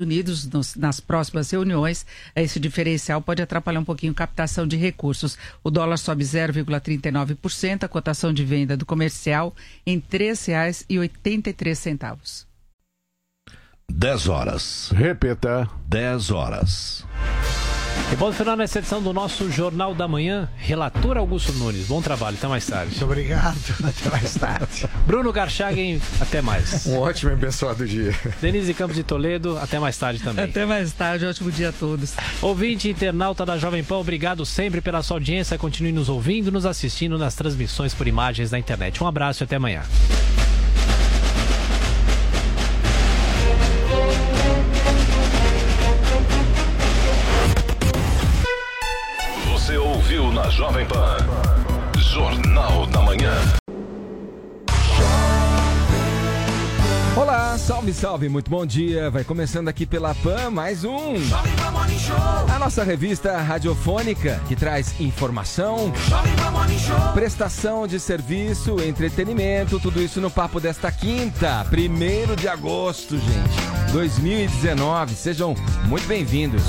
Unidos nas próximas reuniões, esse diferencial pode atrapalhar um pouquinho a captação de recursos. O dólar sobe 0,39%, a cotação de venda do comercial em R$ 3,83. 10 horas. Repita. 10 horas. E bom final nessa edição do nosso Jornal da Manhã. Relator Augusto Nunes. Bom trabalho, até mais tarde. Muito obrigado, até mais tarde. Bruno Garchagen, até mais. Um ótimo e abençoado dia. Denise Campos de Toledo, até mais tarde também. Até mais tarde, ótimo dia a todos. Ouvinte internauta da Jovem Pan, obrigado sempre pela sua audiência. Continue nos ouvindo, nos assistindo nas transmissões por imagens da internet. Um abraço e até amanhã. Você ouviu na Jovem Pan Jornal da Manhã. Olá, salve, salve, muito bom dia. Vai começando aqui pela Pan mais um a nossa revista radiofônica que traz informação, prestação de serviço, entretenimento, tudo isso no papo desta quinta, 1º de agosto, gente, 2019. Sejam muito bem-vindos.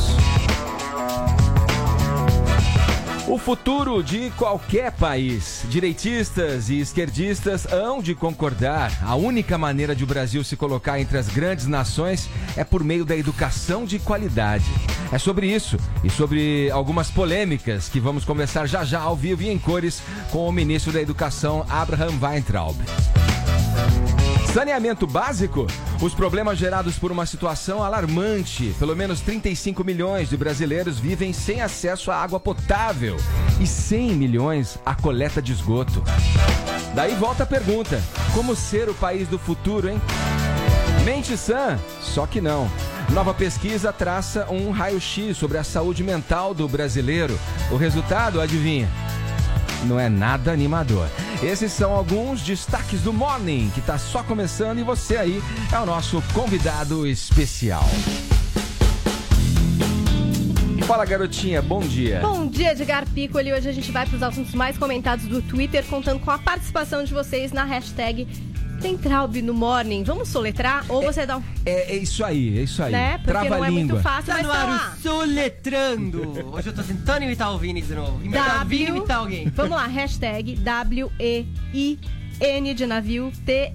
O futuro de qualquer país. Direitistas e esquerdistas hão de concordar. A única maneira de o Brasil se colocar entre as grandes nações é por meio da educação de qualidade. É sobre isso e sobre algumas polêmicas que vamos conversar já já ao vivo e em cores com o ministro da Educação, Abraham Weintraub. Saneamento básico? Os problemas gerados por uma situação alarmante. Pelo menos 35 milhões de brasileiros vivem sem acesso à água potável e 100 milhões à coleta de esgoto. Daí volta a pergunta: como ser o país do futuro, hein? Mente sã? Só que não. Nova pesquisa traça um raio-x sobre a saúde mental do brasileiro. O resultado, adivinha? Não é nada animador. Esses são alguns destaques do Morning, que está só começando, e você aí é o nosso convidado especial. Fala, garotinha, bom dia. Bom dia, Edgar Piccoli. Hoje a gente vai para os assuntos mais comentados do Twitter, contando com a participação de vocês na hashtag Weintraub no Morning. Vamos soletrar ou você dá um... É isso aí, é isso aí. Né? Porque Trava não é muito fácil, Tá mas no tá ar lá. o Soletrando. Hoje eu tô tentando imitar o Vini de novo. Imitar alguém. Vamos lá, hashtag WEIN de navio,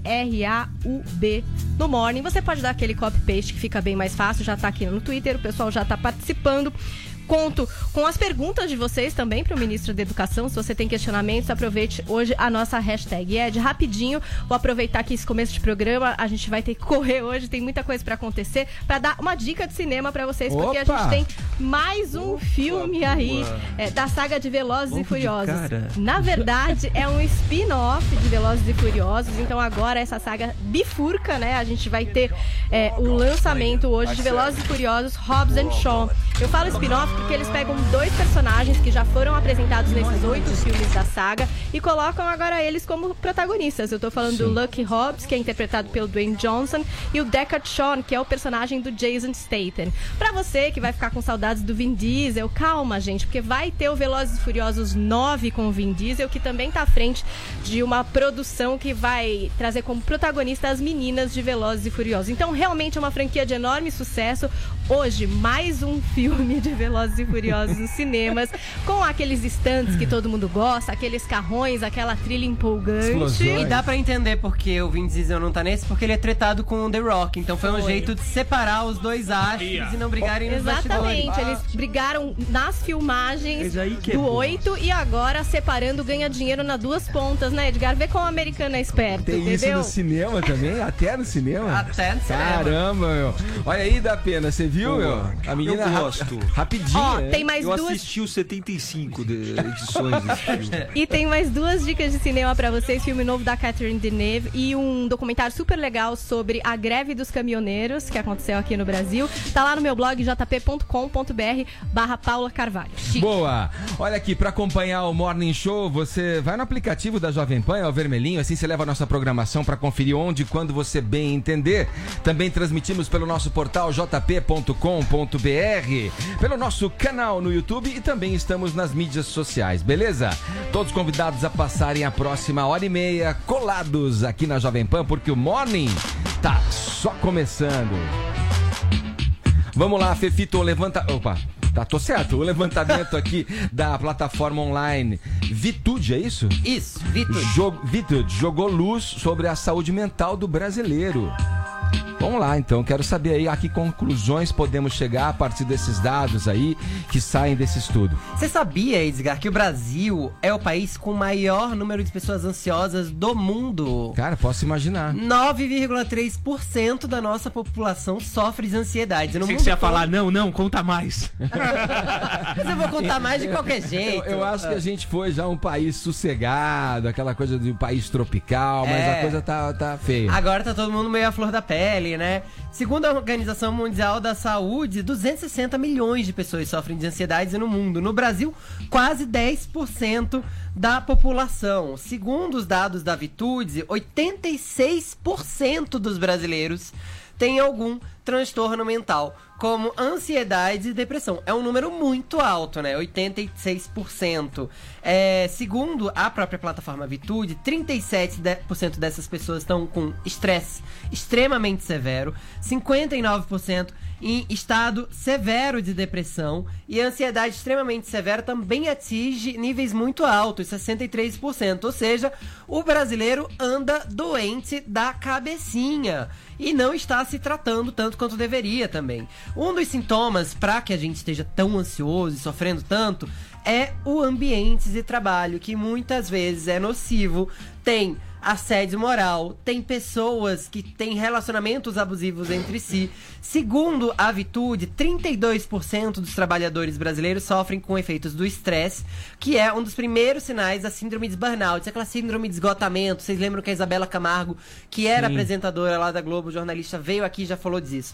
TRAUB no Morning. Você pode dar aquele copy-paste que fica bem mais fácil, já tá aqui no Twitter, o pessoal já tá participando. Conto com as perguntas de vocês também para o ministro da Educação. Se você tem questionamentos, aproveite hoje a nossa hashtag. Ed, rapidinho, vou aproveitar que esse começo de programa a gente vai ter que correr hoje, tem muita coisa para acontecer, para dar uma dica de cinema para vocês, porque a gente tem mais um filme aí da saga de Velozes e Furiosos. Na verdade, é um spin-off de Velozes e Furiosos, então agora essa saga bifurca, né? A gente vai ter o lançamento hoje de Velozes e Furiosos, Hobbs and Shaw. Eu falo spin-off porque eles pegam 2 personagens que já foram apresentados nesses 8 filmes da saga e colocam agora eles como protagonistas. Eu tô falando do Lucky Hobbs, que é interpretado pelo Dwayne Johnson, e o Deckard Shaw, que é o personagem do Jason Statham. Pra você que vai ficar com saudades do Vin Diesel, calma, gente, porque vai ter o Velozes e Furiosos 9 com o Vin Diesel, que também tá à frente de uma produção que vai trazer como protagonista as meninas de Velozes e Furiosos. Então, realmente é uma franquia de enorme sucesso. Hoje, mais um filme de Velozes e Furiosos nos cinemas, com aqueles stands que todo mundo gosta, aqueles carrões, aquela trilha empolgante. E dá pra entender porque o Vin Diesel não tá nesse, porque ele é tretado com o The Rock. Então foi um jeito de separar os dois astros e não brigarem nos bastidores. Exatamente, eles brigaram nas filmagens do 8 e agora separando ganha dinheiro nas duas pontas, né, Edgar? Vê como o americano é esperto, Tem entendeu? isso no cinema também? Até no cinema? Até no cinema. Caramba, meu. Olha aí, da pena, você viu, meu? A menina Eu gosto. rapidinho. Ó, né? tem mais Eu duas... assisti os 75 edições desse filme. E tem mais 2 dicas de cinema pra vocês, filme novo da Catherine Deneuve e um documentário super legal sobre a greve dos caminhoneiros que aconteceu aqui no Brasil. Tá lá no meu blog jp.com.br/Paula Carvalho. Boa! Olha aqui, pra acompanhar o Morning Show, você vai no aplicativo da Jovem Pan, é o vermelhinho, assim você leva a nossa programação pra conferir onde e quando você bem entender. Também transmitimos pelo nosso portal jp.com.br, pelo nosso canal no YouTube e também estamos nas mídias sociais, beleza? Todos convidados a passarem a próxima hora e meia colados aqui na Jovem Pan, porque o Morning tá só começando. Vamos lá, Fefito, levanta... Opa, tá, tô certo. O levantamento aqui da plataforma online Vitude, é isso? Isso, Vitude. Vitude jogou luz sobre a saúde mental do brasileiro. Vamos lá, então. Quero saber aí a que conclusões podemos chegar a partir desses dados aí que saem desse estudo. Você sabia, Edgar, que o Brasil é o país com o maior número de pessoas ansiosas do mundo? Cara, posso imaginar. 9,3% da nossa população sofre de ansiedade. No Sei mundo que você ia todo. falar, não, conta mais. Mas eu vou contar mais de qualquer jeito. Eu acho que a gente foi já um país sossegado, aquela coisa de um país tropical, mas a coisa tá feia. Agora tá todo mundo meio à flor da pele, né? Segundo a Organização Mundial da Saúde, 260 milhões de pessoas sofrem de ansiedade no mundo. No Brasil, quase 10% da população. Segundo os dados da Vitude, 86% dos brasileiros têm algum transtorno mental, como ansiedade e depressão. É um número muito alto, né? 86%. Segundo a própria plataforma Vitude, 37% dessas pessoas estão com estresse extremamente severo, 59% em estado severo de depressão, e a ansiedade extremamente severa também atinge níveis muito altos, 63%. Ou seja, o brasileiro anda doente da cabecinha e não está se tratando tanto quanto deveria também. Um dos sintomas para que a gente esteja tão ansioso e sofrendo tanto é o ambiente de trabalho, que muitas vezes é nocivo, tem assédio moral, tem pessoas que têm relacionamentos abusivos entre si. Segundo a Vitude, 32% dos trabalhadores brasileiros sofrem com efeitos do estresse, que é um dos primeiros sinais da síndrome de burnout, aquela síndrome de esgotamento. Vocês lembram que a Isabela Camargo, que era apresentadora lá da Globo, jornalista, veio aqui e já falou disso.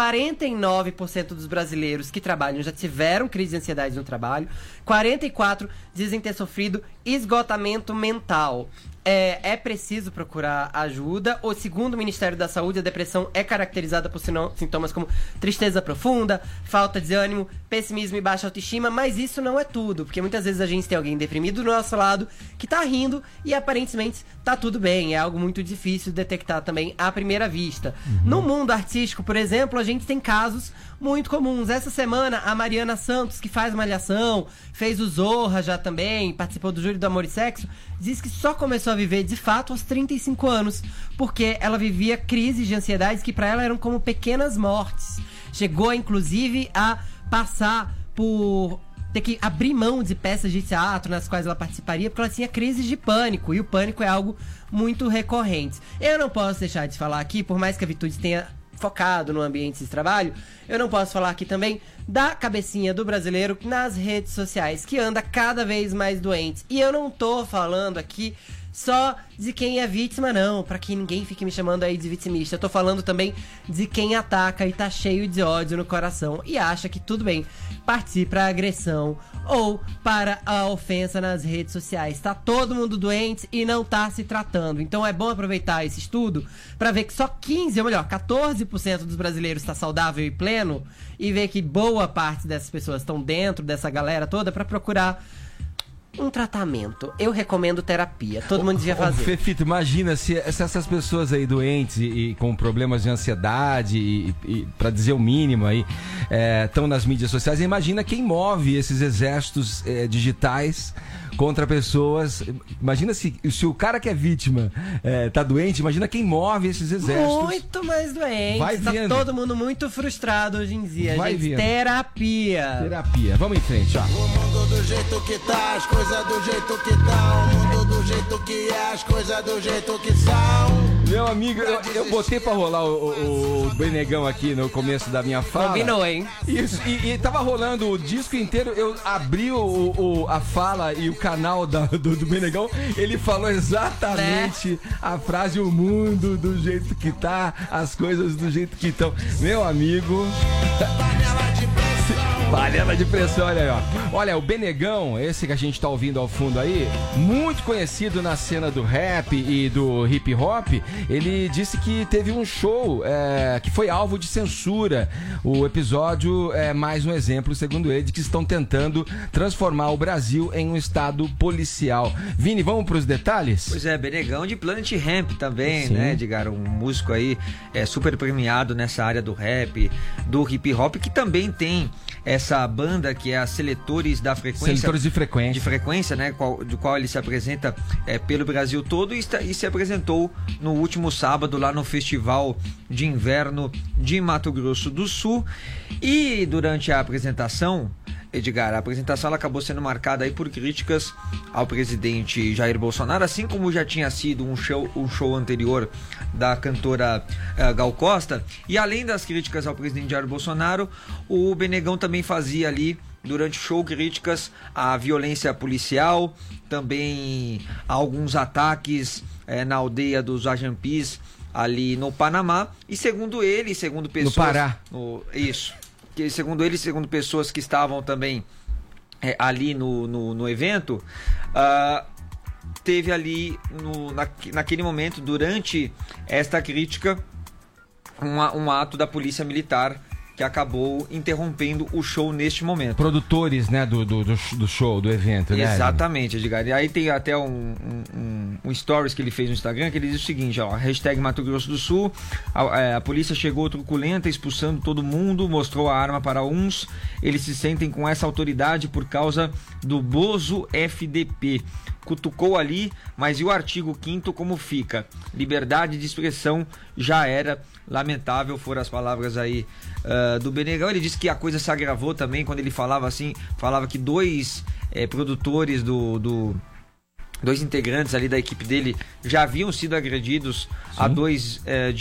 49% dos brasileiros que trabalham já tiveram crise de ansiedade no trabalho. 44% dizem ter sofrido esgotamento mental. É preciso procurar ajuda. Segundo o Ministério da Saúde, a depressão é caracterizada por sintomas como tristeza profunda, falta de ânimo, pessimismo e baixa autoestima, mas isso não é tudo, porque muitas vezes a gente tem alguém deprimido do nosso lado que tá rindo e aparentemente tá tudo bem. É algo muito difícil de detectar também à primeira vista. No mundo artístico, por exemplo, a gente tem casos muito comuns. Essa semana, a Mariana Santos, que faz Malhação, fez o Zorra já também, participou do Júri do Amor e Sexo, diz que só começou a viver de fato aos 35 anos, porque ela vivia crises de ansiedade que para ela eram como pequenas mortes. Chegou, inclusive, a passar por ter que abrir mão de peças de teatro nas quais ela participaria, porque ela tinha crises de pânico, e o pânico é algo muito recorrente. Eu não posso deixar de falar aqui, por mais que a Vitude tenha focado no ambiente de trabalho, eu não posso falar aqui também da cabecinha do brasileiro nas redes sociais, que anda cada vez mais doente. E eu não tô falando aqui só de quem é vítima, não, pra que ninguém fique me chamando aí de vitimista. Eu tô falando também de quem ataca e tá cheio de ódio no coração e acha que tudo bem partir pra agressão ou para a ofensa nas redes sociais. Tá todo mundo doente e não tá se tratando. Então é bom aproveitar esse estudo pra ver que só 14% dos brasileiros tá saudável e pleno, e ver que boa parte dessas pessoas estão dentro dessa galera toda pra procurar um tratamento. Eu recomendo terapia. Todo mundo devia fazer. Fefito, imagina se essas pessoas aí doentes e com problemas de ansiedade e para dizer o mínimo aí, estão nas mídias sociais. Imagina quem move esses exércitos digitais contra pessoas. Imagina se o cara que é vítima tá doente, imagina quem move esses exércitos. Muito mais doente. Vai tá vendo. todo mundo muito frustrado hoje em dia, Vai gente. vendo. Terapia. Vamos em frente, ó. O mundo do jeito que tá, as coisas do jeito que tá. O mundo do jeito que é, as coisas do jeito que são. Meu amigo, eu botei pra rolar o Benegão aqui no começo da minha fala. Combinou, hein? Isso, e tava rolando o disco inteiro, eu abri a fala e o canal do Benegão, ele falou exatamente a frase: o mundo do jeito que tá, as coisas do jeito que estão. Meu amigo, Panela de pressão, olha aí, ó. Olha, o Benegão, esse que a gente tá ouvindo ao fundo aí, muito conhecido na cena do rap e do hip hop, ele disse que teve um show que foi alvo de censura. O episódio é mais um exemplo, segundo ele, de que estão tentando transformar o Brasil em um estado policial. Vini, vamos pros detalhes? Pois é, Benegão de Planet Hemp também, Sim. né, Edgar? Um músico aí super premiado nessa área do rap, do hip hop, que também tem essa banda que é a Seletores da Frequência. Seletores de Frequência. De frequência, né? Do qual ele se apresenta pelo Brasil todo e se apresentou no último sábado lá no Festival de Inverno de Mato Grosso do Sul. E durante a apresentação, Edgar, a apresentação ela acabou sendo marcada aí por críticas ao presidente Jair Bolsonaro, assim como já tinha sido um show anterior da cantora Gal Costa. E além das críticas ao presidente Jair Bolsonaro, o Benegão também fazia ali, durante o show, críticas à violência policial, também a alguns ataques na aldeia dos Ajampis, ali no Panamá. E segundo ele, segundo pessoas... No Pará. Isso. Que segundo ele, segundo pessoas que estavam também ali no evento, teve ali naquele momento, durante esta crítica, um ato da polícia militar que acabou interrompendo o show neste momento. Produtores, né, do show, do evento, né? Exatamente, Edgar. E aí tem até um stories que ele fez no Instagram, que ele diz o seguinte, ó, hashtag Mato Grosso do Sul, a polícia chegou truculenta, expulsando todo mundo, mostrou a arma para uns, eles se sentem com essa autoridade por causa do Bozo FDP. Cutucou ali, mas e o artigo 5º como fica? Liberdade de expressão já era. Lamentável foram as palavras aí do Benegão. Ele disse que a coisa se agravou também quando ele falava que dois produtores dois integrantes ali da equipe dele já haviam sido agredidos há 2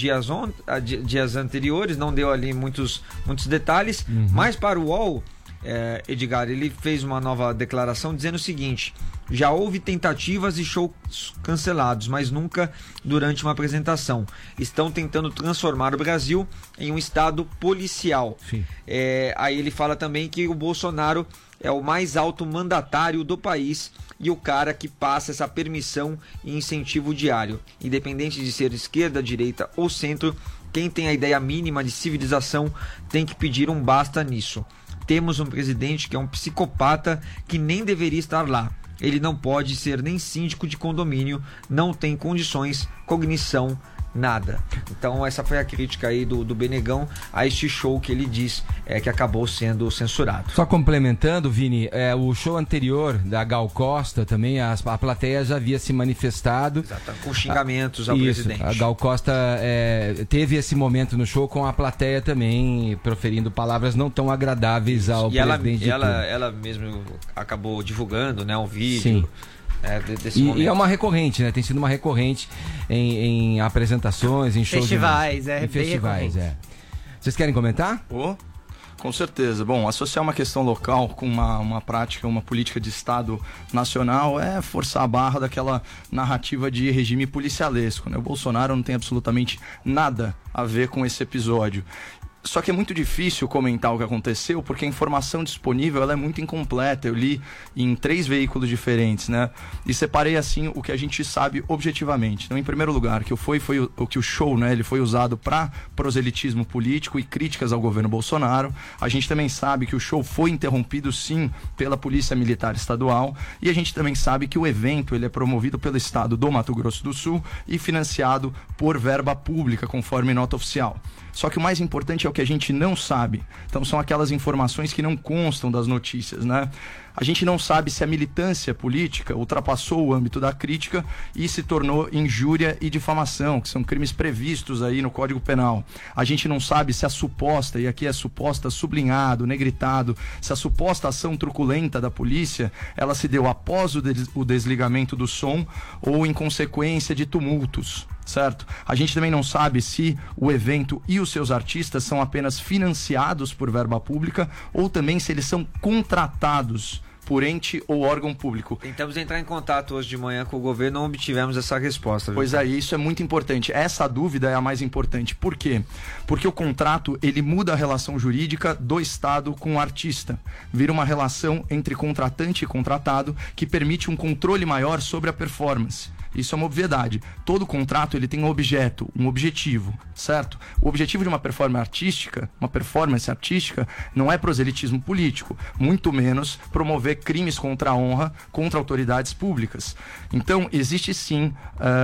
dias anteriores. Não deu ali muitos detalhes, mas para o UOL, Edgar, ele fez uma nova declaração dizendo o seguinte: já houve tentativas e shows cancelados, mas nunca durante uma apresentação. Estão tentando transformar o Brasil em um estado policial. Aí ele fala também que o Bolsonaro é o mais alto mandatário do país e o cara que passa essa permissão e incentivo diário. Independente de ser esquerda, direita ou centro, quem tem a ideia mínima de civilização tem que pedir um basta nisso. Temos um presidente que é um psicopata que nem deveria estar lá. Ele não pode ser nem síndico de condomínio, não tem condições, cognição, nada. Então essa foi a crítica aí do Benegão a este show que ele diz que acabou sendo censurado. Só complementando, Vini, o show anterior da Gal Costa também, a plateia já havia se manifestado. Exato, com xingamentos ao presidente. A Gal Costa teve esse momento no show com a plateia também proferindo palavras não tão agradáveis ao presidente. Ela mesmo acabou divulgando, né, um vídeo. Sim. E é uma recorrente, né? Tem sido uma recorrente em apresentações, em shows. Festivais, em festivais, Vocês querem comentar? Com certeza. Bom, associar uma questão local com uma prática, uma política de Estado nacional é forçar a barra daquela narrativa de regime policialesco, né? O Bolsonaro não tem absolutamente nada a ver com esse episódio. Só que é muito difícil comentar o que aconteceu, porque a informação disponível ela é muito incompleta. Eu li em 3 veículos diferentes, né? E separei assim o que a gente sabe objetivamente. Então, em primeiro lugar, que o show, né, ele foi usado para proselitismo político e críticas ao governo Bolsonaro. A gente também sabe que o show foi interrompido, sim, pela Polícia Militar Estadual. E a gente também sabe que o evento ele é promovido pelo Estado do Mato Grosso do Sul e financiado por verba pública, conforme nota oficial. Só que o mais importante é o que a gente não sabe. Então são aquelas informações que não constam das notícias, né? A gente não sabe se a militância política ultrapassou o âmbito da crítica e se tornou injúria e difamação, que são crimes previstos aí no Código Penal. A gente não sabe se a suposta, e aqui é suposta sublinhado, negritado, se a suposta ação truculenta da polícia, ela se deu após o desligamento do som ou em consequência de tumultos, certo? A gente também não sabe se o evento e os seus artistas são apenas financiados por verba pública ou também se eles são contratados por ente ou órgão público. Tentamos entrar em contato hoje de manhã com o governo, não obtivemos essa resposta. Pois é, isso é muito importante. Essa dúvida é a mais importante. Por quê? Porque o contrato, ele muda a relação jurídica do Estado com o artista. Vira uma relação entre contratante e contratado que permite um controle maior sobre a performance. Isso é uma obviedade. Todo contrato ele tem um objeto, um objetivo, certo? O objetivo de uma performance artística, não é proselitismo político, muito menos promover crimes contra a honra contra autoridades públicas. Então, existe sim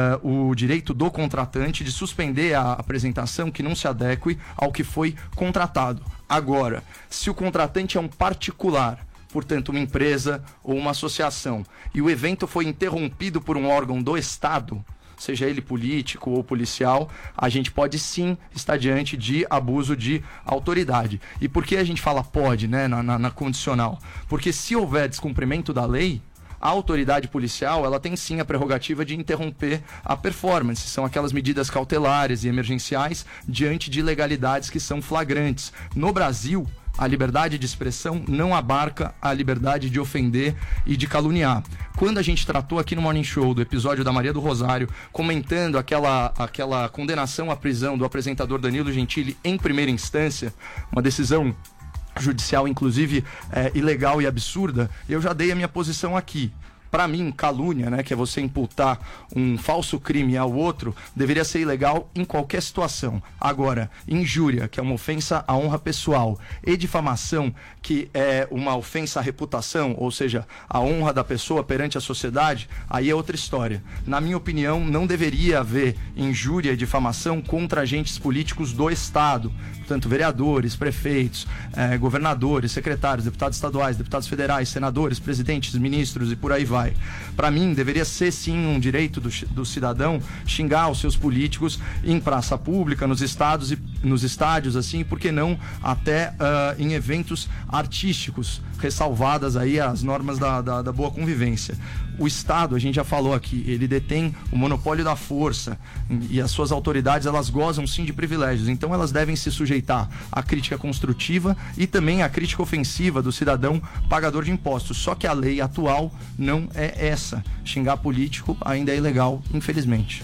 o direito do contratante de suspender a apresentação que não se adeque ao que foi contratado. Agora, se o contratante é um particular, portanto, uma empresa ou uma associação, e o evento foi interrompido por um órgão do Estado, seja ele político ou policial, a gente pode sim estar diante de abuso de autoridade. E por que a gente fala pode, né, na condicional? Porque se houver descumprimento da lei, a autoridade policial, ela tem sim a prerrogativa de interromper a performance. São aquelas medidas cautelares e emergenciais diante de ilegalidades que são flagrantes. No Brasil, a liberdade de expressão não abarca a liberdade de ofender e de caluniar. Quando a gente tratou aqui no Morning Show do episódio da Maria do Rosário, comentando aquela condenação à prisão do apresentador Danilo Gentili em primeira instância, uma decisão judicial, inclusive, ilegal e absurda, eu já dei a minha posição aqui. Para mim, calúnia, né, que é você imputar um falso crime ao outro, deveria ser ilegal em qualquer situação. Agora, injúria, que é uma ofensa à honra pessoal, e difamação, que é uma ofensa à reputação, ou seja, à honra da pessoa perante a sociedade, aí é outra história. Na minha opinião, não deveria haver injúria e difamação contra agentes políticos do Estado. Portanto, vereadores, prefeitos, governadores, secretários, deputados estaduais, deputados federais, senadores, presidentes, ministros e por aí vai. Para mim, deveria ser sim um direito do cidadão xingar os seus políticos em praça pública, nos estádios, assim, por que não até em eventos artísticos, ressalvadas aí as normas da boa convivência. O Estado, a gente já falou aqui, ele detém o monopólio da força e as suas autoridades, elas gozam sim de privilégios, então elas devem se sujeitar à crítica construtiva e também à crítica ofensiva do cidadão pagador de impostos. Só que a lei atual não é essa. Xingar político ainda é ilegal, infelizmente.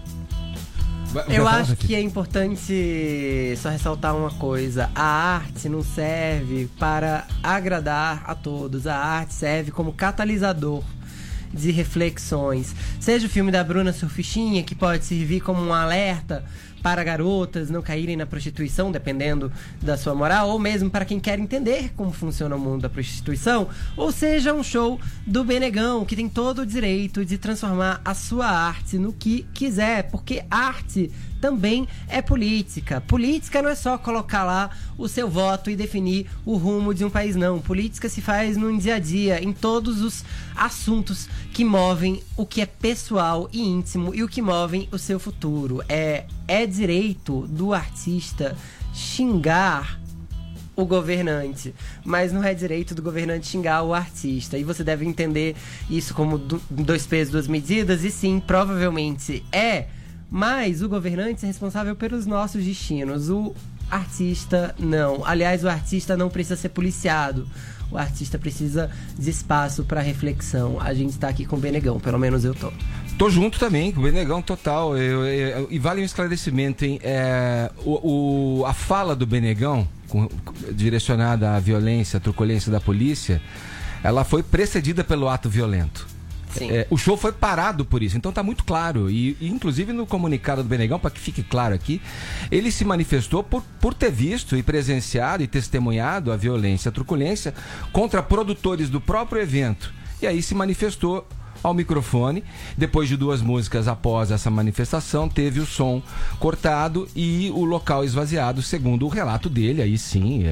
Eu acho que é importante só ressaltar uma coisa: a arte não serve para agradar a todos, a arte serve como catalisador de reflexões. Seja o filme da Bruna Surfistinha, que pode servir como um alerta para garotas não caírem na prostituição, dependendo da sua moral, ou mesmo para quem quer entender como funciona o mundo da prostituição, ou seja, um show do Benegão, que tem todo o direito de transformar a sua arte no que quiser, porque arte também é política. Política não é só colocar lá o seu voto e definir o rumo de um país, não. Política se faz no dia a dia, em todos os assuntos que movem o que é pessoal e íntimo e o que movem o seu futuro. É direito do artista xingar o governante, mas não é direito do governante xingar o artista. E você deve entender isso como dois pesos, duas medidas, e sim, provavelmente é. Mas o governante é responsável pelos nossos destinos. O artista não. Aliás, o artista não precisa ser policiado. O artista precisa de espaço para reflexão. A gente tá aqui com o Benegão, pelo menos eu tô. Tô junto também com o Benegão, total. E vale um esclarecimento, hein? A fala do Benegão, direcionada à violência, à truculência da polícia, ela foi precedida pelo ato violento. O show foi parado por isso, então tá muito claro. E inclusive no comunicado do Benegão, para que fique claro aqui, ele se manifestou por ter visto e presenciado e testemunhado a violência, a truculência contra produtores do próprio evento. E aí se manifestou ao microfone. Depois de 2 músicas após essa manifestação, teve o som cortado e o local esvaziado, segundo o relato dele. Aí sim,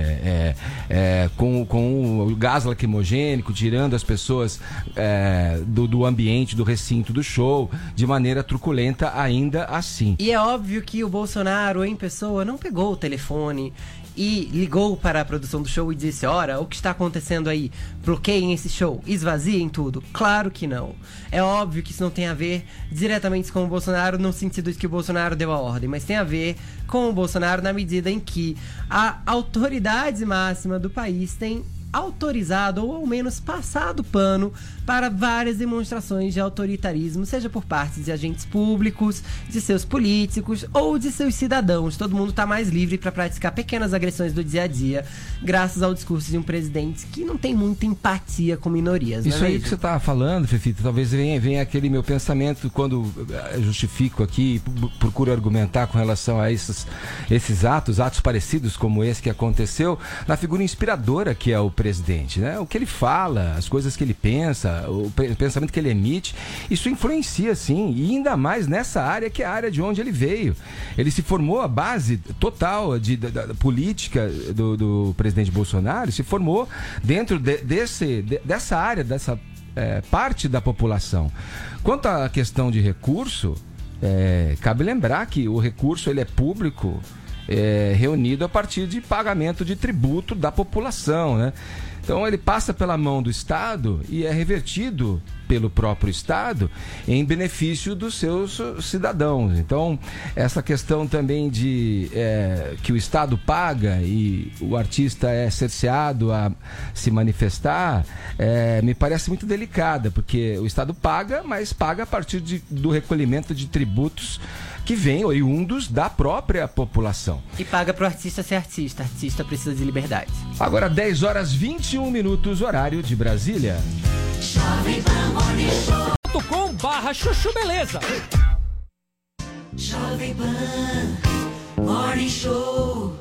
com o gás lacrimogênico, tirando as pessoas do ambiente, do recinto do show, de maneira truculenta ainda assim. E é óbvio que o Bolsonaro, em pessoa, não pegou o telefone e ligou para a produção do show e disse: ora, o que está acontecendo aí? Bloqueiem esse show, esvaziem tudo. Claro que não. É óbvio que isso não tem a ver diretamente com o Bolsonaro, no sentido de que o Bolsonaro deu a ordem, mas tem a ver com o Bolsonaro na medida em que a autoridade máxima do país tem autorizado ou ao menos passado pano para várias demonstrações de autoritarismo, seja por parte de agentes públicos, de seus políticos ou de seus cidadãos. Todo mundo está mais livre para praticar pequenas agressões do dia a dia, graças ao discurso de um presidente que não tem muita empatia com minorias. Isso aí que você está falando, Fefito, talvez venha aquele meu pensamento quando justifico aqui, procuro argumentar com relação a esses atos parecidos como esse que aconteceu, na figura inspiradora que é o presidente, né? O que ele fala, as coisas que ele pensa, o pensamento que ele emite, isso influencia sim, e ainda mais nessa área que é a área de onde ele veio. Ele se formou, a base total da política do presidente Bolsonaro se formou dentro dessa área, dessa parte da população. Quanto à questão de recurso, cabe lembrar que o recurso ele é público, reunido a partir de pagamento de tributo da população, né? Então ele passa pela mão do Estado e é revertido pelo próprio Estado em benefício dos seus cidadãos. Então essa questão também de que o Estado paga e o artista é cerceado a se manifestar, me parece muito delicada, porque o Estado paga, mas paga a partir do recolhimento de tributos que vêm oriundos da própria população. E paga pro artista ser artista. Artista precisa de liberdade. Agora 10 horas 21 minutos, horário de Brasília. .com/chuchu beleza. Jovem Pan Morning Show.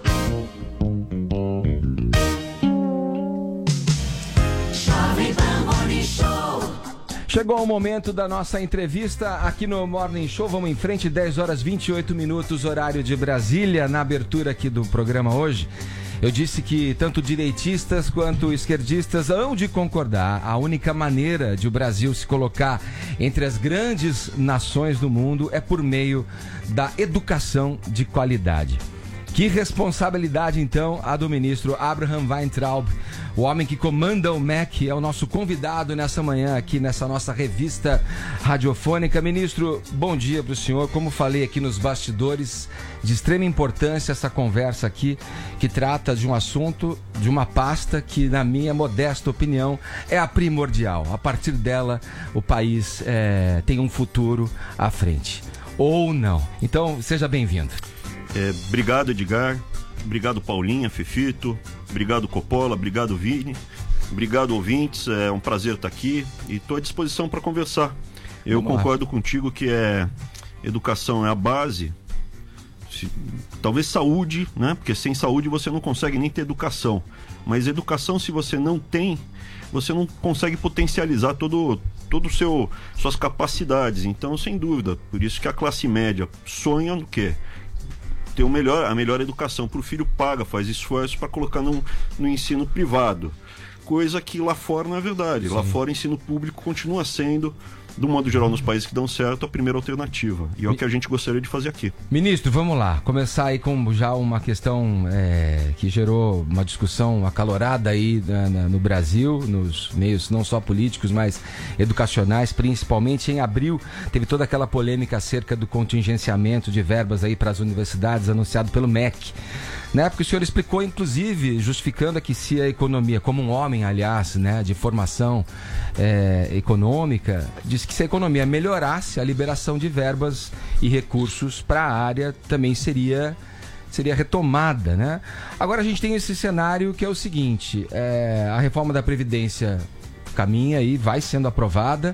Jovem Pan Morning Show. Chegou o momento da nossa entrevista aqui no Morning Show. Vamos em frente, 10 horas 28 minutos, horário de Brasília. Na abertura aqui do programa hoje, eu disse que tanto direitistas quanto esquerdistas hão de concordar. A única maneira de o Brasil se colocar entre as grandes nações do mundo é por meio da educação de qualidade. Que responsabilidade, então, a do ministro Abraham Weintraub, o homem que comanda o MEC, é o nosso convidado nessa manhã aqui nessa nossa revista radiofônica. Ministro, bom dia para o senhor. Como falei aqui nos bastidores, de extrema importância essa conversa aqui, que trata de um assunto, de uma pasta que, na minha modesta opinião, é a primordial. A partir dela, o país tem um futuro à frente. Ou não. Então, seja bem-vindo. Obrigado, Edgar. Obrigado, Paulinha, Fefito. Obrigado, Coppola. Obrigado, Vini. Obrigado, ouvintes. É um prazer estar aqui e estou à disposição para conversar. Eu concordo contigo que educação é a base. Talvez saúde, né? Porque sem saúde você não consegue nem ter educação. Mas educação, se você não tem, você não consegue potencializar todo suas capacidades. Então, sem dúvida, por isso que a classe média sonha no quê? Ter a melhor educação para o filho, faz esforço para colocar no ensino privado, coisa que lá fora não é verdade. Sim. Lá fora o ensino público continua sendo, do modo geral nos países que dão certo, a primeira alternativa, e é o que a gente gostaria de fazer aqui. Ministro, vamos lá, começar aí com já uma questão que gerou uma discussão acalorada aí no Brasil, nos meios não só políticos, mas educacionais, principalmente em abril, teve toda aquela polêmica acerca do contingenciamento de verbas aí para as universidades, anunciado pelo MEC. Na época o senhor explicou, inclusive, justificando que se a economia, como um homem, aliás, né, de formação econômica, disse que se a economia melhorasse, a liberação de verbas e recursos para a área também seria retomada, né? Agora a gente tem esse cenário que é o seguinte, a reforma da Previdência caminha e vai sendo aprovada.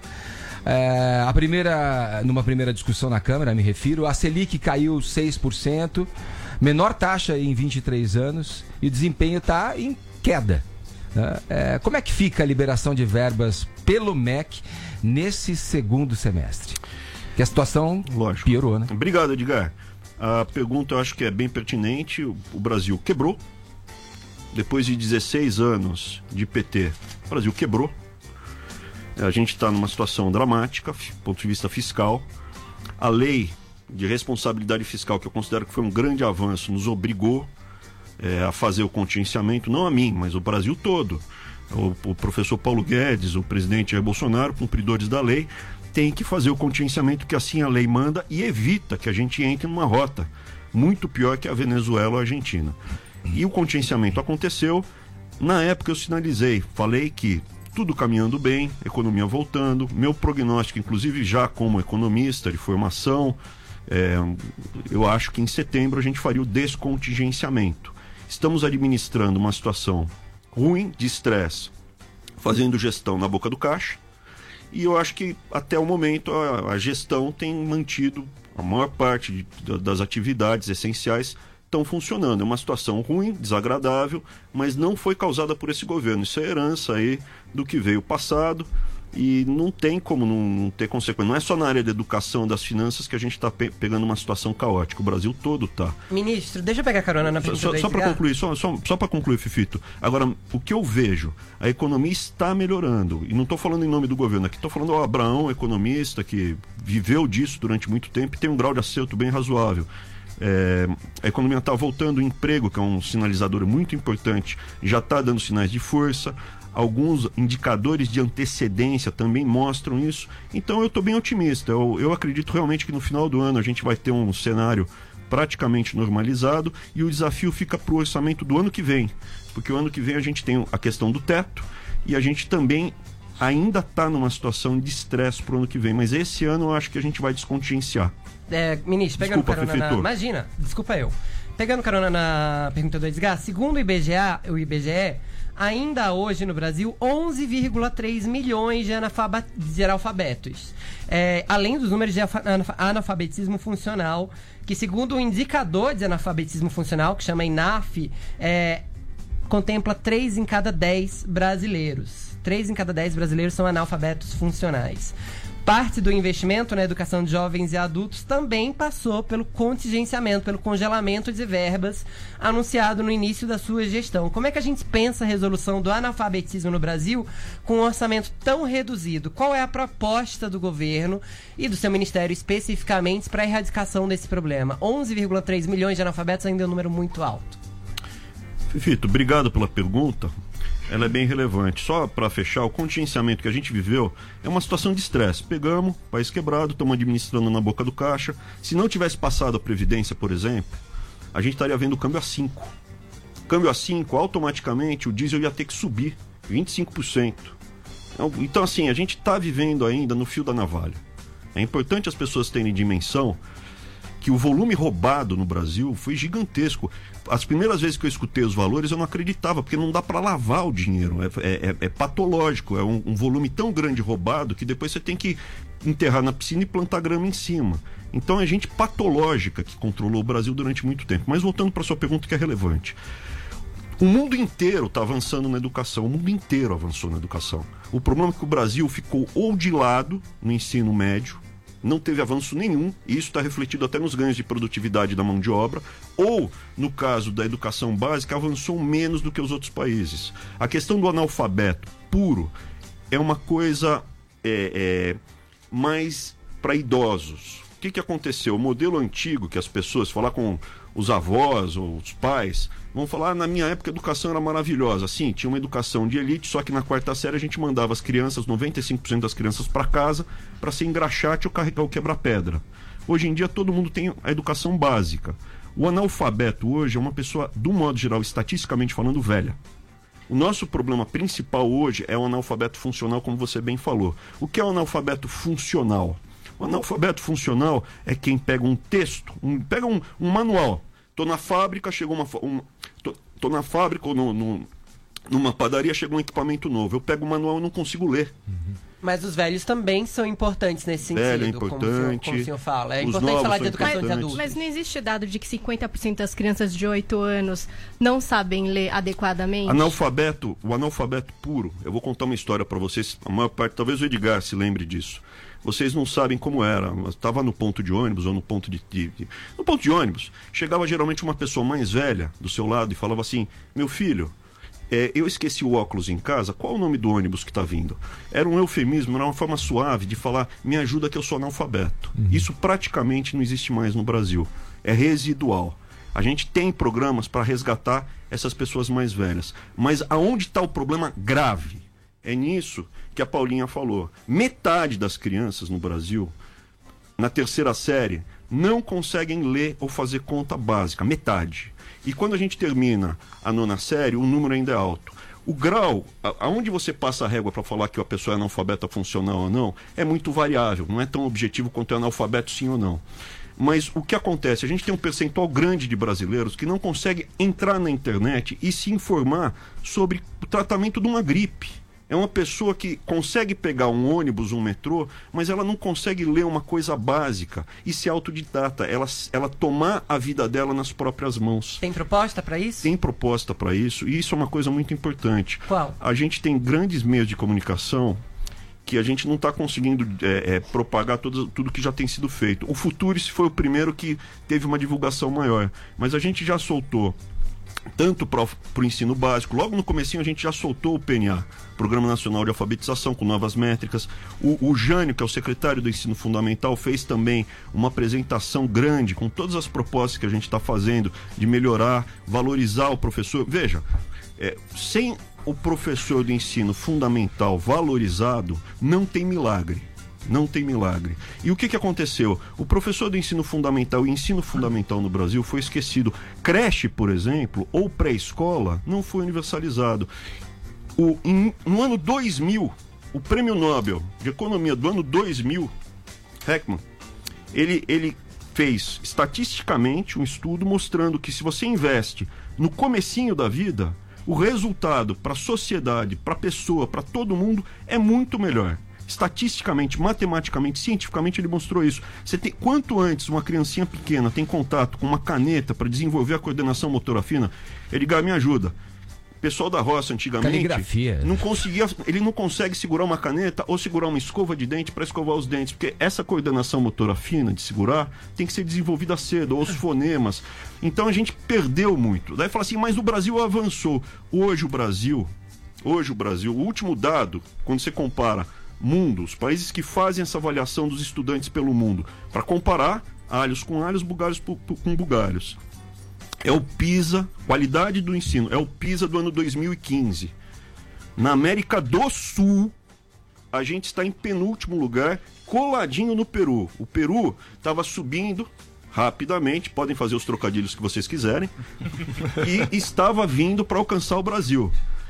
Numa primeira discussão na Câmara, me refiro, a Selic caiu 6%, menor taxa em 23 anos e o desempenho está em queda. Como é que fica a liberação de verbas pelo MEC nesse segundo semestre? Que a situação piorou, né? Obrigado, Edgar. A pergunta eu acho que é bem pertinente. O Brasil quebrou. Depois de 16 anos de PT, o Brasil quebrou. A gente está numa situação dramática, do ponto de vista fiscal. A lei de responsabilidade fiscal, que eu considero que foi um grande avanço, nos obrigou a fazer o contingenciamento, não a mim, mas o Brasil todo. O professor Paulo Guedes, o presidente Jair Bolsonaro, cumpridores da lei, tem que fazer o contingenciamento, que assim a lei manda, e evita que a gente entre numa rota muito pior que a Venezuela ou a Argentina. E o contingenciamento aconteceu, Na época eu sinalizei, falei que tudo caminhando bem, economia voltando, meu prognóstico, inclusive já como economista de formação, eu acho que em setembro a gente faria o descontingenciamento. Estamos administrando uma situação ruim, de estresse, fazendo gestão na boca do caixa, e eu acho que até o momento a gestão tem mantido a maior parte das atividades essenciais estão funcionando. É uma situação ruim, desagradável, mas não foi causada por esse governo. Isso é herança aí do que veio passado e não tem como não ter consequência. Não é só na área da educação, das finanças que a gente está pegando uma situação caótica. O Brasil todo está. Ministro, deixa eu pegar carona na pergunta do Só para concluir, só para concluir, Fifito. Agora, o que eu vejo, a economia está melhorando. E não estou falando em nome do governo aqui, estou falando do Abraão, economista, que viveu disso durante muito tempo e tem um grau de acerto bem razoável. A economia está voltando, o emprego, que é um sinalizador muito importante, já está dando sinais de força. Alguns indicadores de antecedência também mostram isso. Então eu estou bem otimista. Eu acredito realmente que no final do ano a gente vai ter um cenário praticamente normalizado e o desafio fica para o orçamento do ano que vem. Porque o ano que vem a gente tem a questão do teto e a gente também ainda está numa situação de estresse para o ano que vem. Mas esse ano eu acho que a gente vai descontingenciar. Ministro, pegando carona na... Imagina, desculpa eu. Pegando carona na pergunta do Edgar, segundo o IBGE, ainda hoje no Brasil, 11,3 milhões de analfabetos. Além dos números de analfabetismo funcional, que segundo o indicador de analfabetismo funcional, que chama INAF, contempla 3 em cada 10 brasileiros. 3 em cada 10 brasileiros são analfabetos funcionais. Parte do investimento na educação de jovens e adultos também passou pelo contingenciamento, pelo congelamento de verbas anunciado no início da sua gestão. Como é que a gente pensa a resolução do analfabetismo no Brasil com um orçamento tão reduzido? Qual é a proposta do governo e do seu ministério especificamente para a erradicação desse problema? 11,3 milhões de analfabetos ainda é um número muito alto. Fifito, obrigado pela pergunta. Ela é bem relevante. Só para fechar, o contingenciamento que a gente viveu é uma situação de estresse. Pegamos, país quebrado, estamos administrando na boca do caixa. Se não tivesse passado a Previdência, por exemplo, a gente estaria vendo o câmbio a 5. Câmbio a 5, automaticamente o diesel ia ter que subir 25%. Então, assim, a gente está vivendo ainda no fio da navalha. É importante as pessoas terem dimensão que o volume roubado no Brasil foi gigantesco. As primeiras vezes que eu escutei os valores eu não acreditava, porque não dá para lavar o dinheiro, é patológico, é um volume tão grande roubado que depois você tem que enterrar na piscina e plantar grama em cima. Então é gente patológica que controlou o Brasil durante muito tempo. Mas voltando para a sua pergunta, que é relevante. O mundo inteiro está avançando na educação, o mundo inteiro avançou na educação. O problema é que o Brasil ficou ou de lado no ensino médio, não teve avanço nenhum, e isso está refletido até nos ganhos de produtividade da mão de obra, ou, no caso da educação básica, avançou menos do que os outros países. A questão do analfabeto puro é uma coisa mais para idosos. O que aconteceu? O modelo antigo, que as pessoas, falar com os avós ou os pais, vão falar, na minha época a educação era maravilhosa. Sim, tinha uma educação de elite, só que na quarta série a gente mandava as crianças, 95% das crianças, para casa, para ser engraxate ou carregar o quebra-pedra. Hoje em dia todo mundo tem a educação básica. O analfabeto hoje é uma pessoa, do modo geral, estatisticamente falando, velha. O nosso problema principal hoje é o analfabeto funcional, como você bem falou. O que é o analfabeto funcional? O analfabeto funcional é quem pega um texto, pega um manual. Tô na fábrica, chegou tô na fábrica ou numa padaria, chegou um equipamento novo. Eu pego o manual e não consigo ler. Mas os velhos também são importantes nesse sentido, velho é importante, como o senhor fala. É importante falar de educação de adultos. Mas não existe dado de que 50% das crianças de 8 anos não sabem ler adequadamente? O analfabeto puro, eu vou contar uma história para vocês, a maior parte, talvez o Edgar se lembre disso. Vocês não sabem como era. Estava no ponto de ônibus ou no ponto no ponto de ônibus, chegava geralmente uma pessoa mais velha do seu lado e falava assim: meu filho, eu esqueci o óculos em casa, qual o nome do ônibus que está vindo? Era um eufemismo, era uma forma suave de falar: me ajuda que eu sou analfabeto. Isso praticamente não existe mais no Brasil. É residual. A gente tem programas para resgatar essas pessoas mais velhas. Mas aonde está o problema grave? É nisso que a Paulinha falou. Metade das crianças no Brasil, na terceira série, não conseguem ler ou fazer conta básica. Metade. E quando a gente termina a 9ª série, o número ainda é alto. O grau, aonde você passa a régua para falar que a pessoa é analfabeta funcional ou não, é muito variável, não é tão objetivo quanto é analfabeto sim ou não. Mas o que acontece? A gente tem um percentual grande de brasileiros que não consegue entrar na internet e se informar sobre o tratamento de uma gripe. É uma pessoa que consegue pegar um ônibus, um metrô, mas ela não consegue ler uma coisa básica e ser autodidata, ela tomar a vida dela nas próprias mãos. Tem proposta para isso? Tem proposta para isso, e isso é uma coisa muito importante. Qual? A gente tem grandes meios de comunicação que a gente não está conseguindo propagar tudo que já tem sido feito. O Futurice foi o primeiro que teve uma divulgação maior, mas a gente já soltou tanto para o ensino básico, logo no comecinho a gente já soltou o PNA, Programa Nacional de Alfabetização, com novas métricas. O Jânio, que é o secretário do Ensino Fundamental, fez também uma apresentação grande com todas as propostas que a gente está fazendo de melhorar, valorizar o professor. Veja, sem o professor do ensino fundamental valorizado, não tem milagre. Não tem milagre. E o que aconteceu? O professor do ensino fundamental e ensino fundamental no Brasil foi esquecido. Creche, por exemplo, ou pré-escola, não foi universalizado. No ano 2000, o Prêmio Nobel de Economia do ano 2000, Heckman, ele fez estatisticamente um estudo mostrando que se você investe no comecinho da vida, o resultado para a sociedade, para a pessoa, para todo mundo é muito melhor. Estatisticamente, matematicamente, cientificamente ele mostrou isso. Quanto antes uma criancinha pequena tem contato com uma caneta para desenvolver a coordenação motora fina, Edgar, me ajuda. O pessoal da roça antigamente caligrafia. Ele não consegue segurar uma caneta ou segurar uma escova de dente para escovar os dentes, porque essa coordenação motora fina de segurar tem que ser desenvolvida cedo, ou os fonemas. Então a gente perdeu muito. Daí fala assim, mas o Brasil avançou. Hoje o Brasil, o último dado, quando você compara mundo, os países que fazem essa avaliação dos estudantes pelo mundo, para comparar alhos com alhos, bugalhos com bugalhos. É o PISA, qualidade do ensino, é o PISA do ano 2015. Na América do Sul, a gente está em penúltimo lugar, coladinho no Peru. O Peru estava subindo rapidamente, podem fazer os trocadilhos que vocês quiserem, e estava vindo para alcançar o Brasil.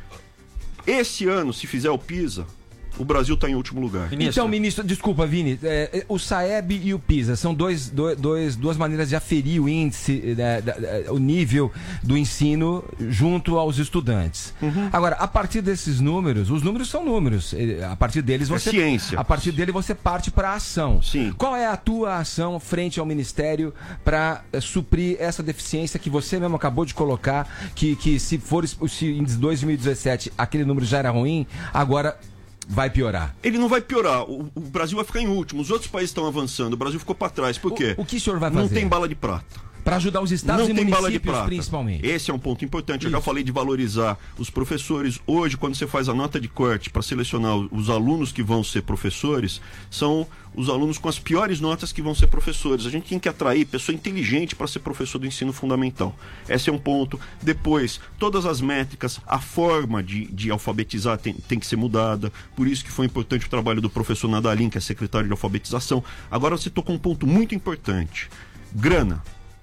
Esse ano, se fizer o PISA, o Brasil está em último lugar. Então, ministro, desculpa, Vini, o SAEB e o PISA são duas maneiras de aferir o índice, o nível do ensino junto aos estudantes. Uhum. Agora, a partir desses números, os números são números. A partir deles você, ciência. A partir dele você parte para a ação. Sim. Qual é a tua ação frente ao Ministério para suprir essa deficiência que você mesmo acabou de colocar, que se em 2017 aquele número já era ruim, agora vai piorar? Ele não vai piorar. O Brasil vai ficar em último. Os outros países estão avançando. O Brasil ficou para trás. Por quê? O que o senhor vai fazer? Não tem bala de prata. Para ajudar os estados não e tem municípios, bala de prata, principalmente. Esse é um ponto importante. Eu já falei de valorizar os professores. Hoje, quando você faz a nota de corte para selecionar os alunos que vão ser professores, são os alunos com as piores notas que vão ser professores. A gente tem que atrair pessoa inteligente para ser professor do ensino fundamental. Esse é um ponto. Depois, todas as métricas, a forma de alfabetizar tem que ser mudada. Por isso que foi importante o trabalho do professor Nadalim, que é secretário de alfabetização. Agora você tocou um ponto muito importante. Grana.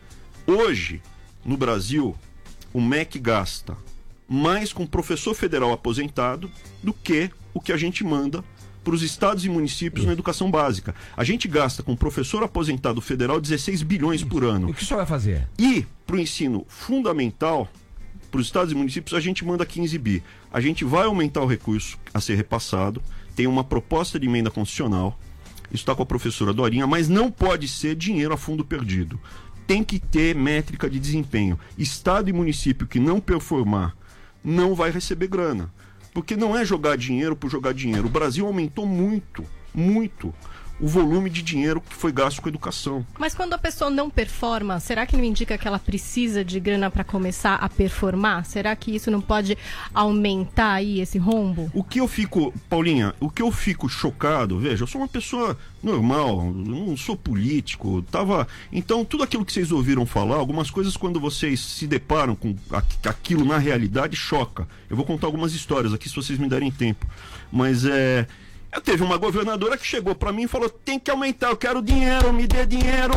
Hoje, no Brasil, o MEC gasta mais com professor federal aposentado do que o que a gente manda para os estados e municípios na educação básica. A gente gasta com professor aposentado federal 16 bilhões por ano. O que o senhor vai fazer? E para o ensino fundamental, para os estados e municípios, a gente manda 15 bi. A gente vai aumentar o recurso a ser repassado, tem uma proposta de emenda constitucional, isso está com a professora Dorinha, mas não pode ser dinheiro a fundo perdido. Tem que ter métrica de desempenho. Estado e município que não performar não vai receber grana. Porque não é jogar dinheiro por jogar dinheiro. O Brasil aumentou muito, muito o volume de dinheiro que foi gasto com educação. Mas quando a pessoa não performa, será que não indica que ela precisa de grana para começar a performar? Será que isso não pode aumentar aí esse rombo? Paulinha, o que eu fico chocado, veja, eu sou uma pessoa normal, não sou político, então tudo aquilo que vocês ouviram falar, algumas coisas quando vocês se deparam com aquilo na realidade, choca. Eu vou contar algumas histórias aqui se vocês me derem tempo. Mas teve uma governadora que chegou para mim e falou: tem que aumentar, eu quero dinheiro, me dê dinheiro.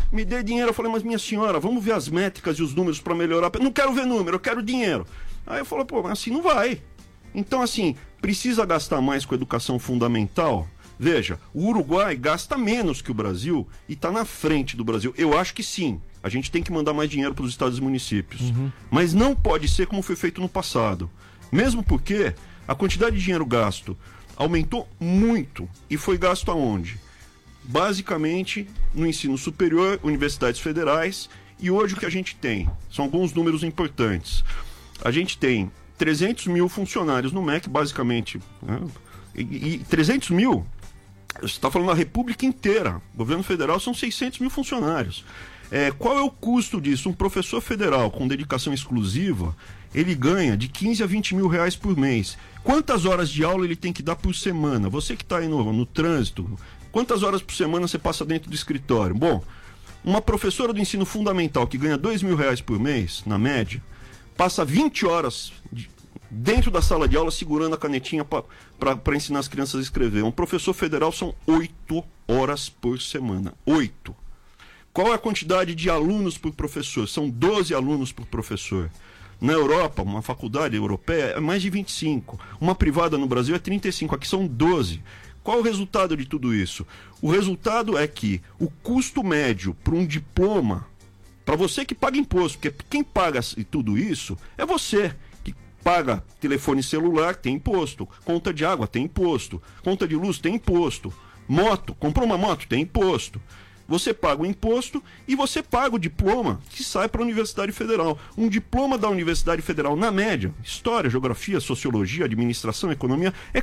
me dê dinheiro. Eu falei, mas minha senhora, vamos ver as métricas e os números para melhorar. Não quero ver número, eu quero dinheiro. Aí eu falei, pô, mas assim não vai. Então, assim, precisa gastar mais com educação fundamental? Veja, o Uruguai gasta menos que o Brasil e está na frente do Brasil. Eu acho que sim, a gente tem que mandar mais dinheiro para os estados e municípios. Mas não pode ser como foi feito no passado. Mesmo porque a quantidade de dinheiro gasto aumentou muito. E foi gasto aonde? Basicamente no ensino superior, universidades federais. E hoje o que a gente tem? São alguns números importantes. A gente tem 300 mil funcionários no MEC, basicamente. Né? E 300 mil, você está falando da República inteira. O governo federal são 600 mil funcionários. Qual é o custo disso? Um professor federal com dedicação exclusiva, ele ganha de 15 a 20 mil reais por mês. Quantas horas de aula ele tem que dar por semana? Você que está aí no trânsito, quantas horas por semana você passa dentro do escritório? Bom, uma professora do ensino fundamental que ganha 2 mil reais por mês, na média, passa 20 horas dentro da sala de aula segurando a canetinha para ensinar as crianças a escrever. Um professor federal são 8 horas por semana. 8. Qual é a quantidade de alunos por professor? São 12 alunos por professor. Na Europa, uma faculdade europeia é mais de 25. Uma privada no Brasil é 35. Aqui são 12. Qual o resultado de tudo isso? O resultado é que o custo médio para um diploma, para você que paga imposto, porque quem paga tudo isso é você. Paga telefone celular, tem imposto. Conta de água, tem imposto. Conta de luz, tem imposto. Moto, comprou uma moto, tem imposto. Você paga o imposto e você paga o diploma que sai para a Universidade Federal. Um diploma da Universidade Federal, na média, História, Geografia, Sociologia, Administração, Economia, é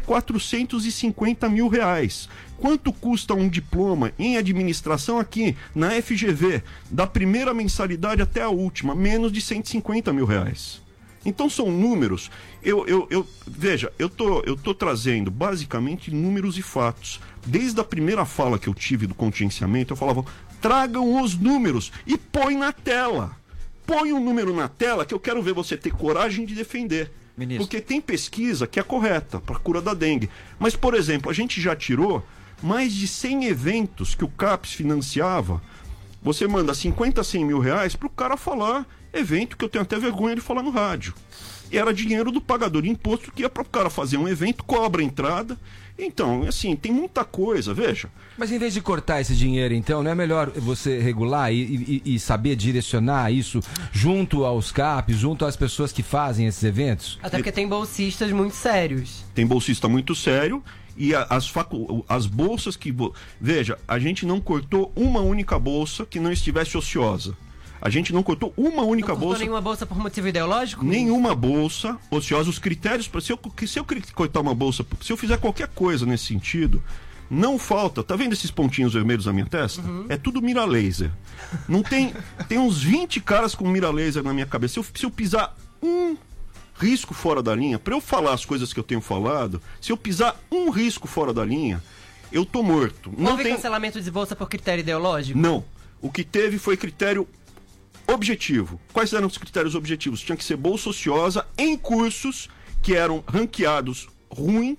450 mil reais. Quanto custa um diploma em administração aqui, na FGV, da primeira mensalidade até a última? Menos de 150 mil reais. Então são números. Veja, eu tô trazendo basicamente números e fatos. Desde a primeira fala que eu tive do contingenciamento, eu falava, tragam os números e põe na tela. Põe um número na tela que eu quero ver você ter coragem de defender. Ministro. Porque tem pesquisa que é correta para a cura da dengue. Mas, por exemplo, a gente já tirou mais de 100 eventos que o CAPES financiava. Você manda 50, 100 mil reais para o cara falar, evento que eu tenho até vergonha de falar no rádio. E era dinheiro do pagador de imposto que ia para o cara fazer um evento, cobra a entrada. Então, assim, tem muita coisa, veja. Mas em vez de cortar esse dinheiro, então, não é melhor você regular e saber direcionar isso junto aos CAPs, junto às pessoas que fazem esses eventos? Até porque tem bolsistas muito sérios. Tem bolsista muito sério. E as bolsas que... Veja, a gente não cortou uma única bolsa que não estivesse ociosa. A gente não cortou uma única bolsa... Não cortou nenhuma bolsa por motivo ideológico? Nenhuma bolsa ociosa. Os critérios... Se eu cortar uma bolsa... Se eu fizer qualquer coisa nesse sentido, não falta... Tá vendo esses pontinhos vermelhos na minha testa? Uhum. É tudo mira laser. Não tem... Tem uns 20 caras com mira laser na minha cabeça. Se eu pisar um risco fora da linha, para eu falar as coisas que eu tenho falado, se eu pisar um risco fora da linha, eu tô morto. Houve cancelamento de bolsa por critério ideológico? Não. O que teve foi critério objetivo. Quais eram os critérios objetivos? Tinha que ser bolsa ociosa em cursos que eram ranqueados ruim,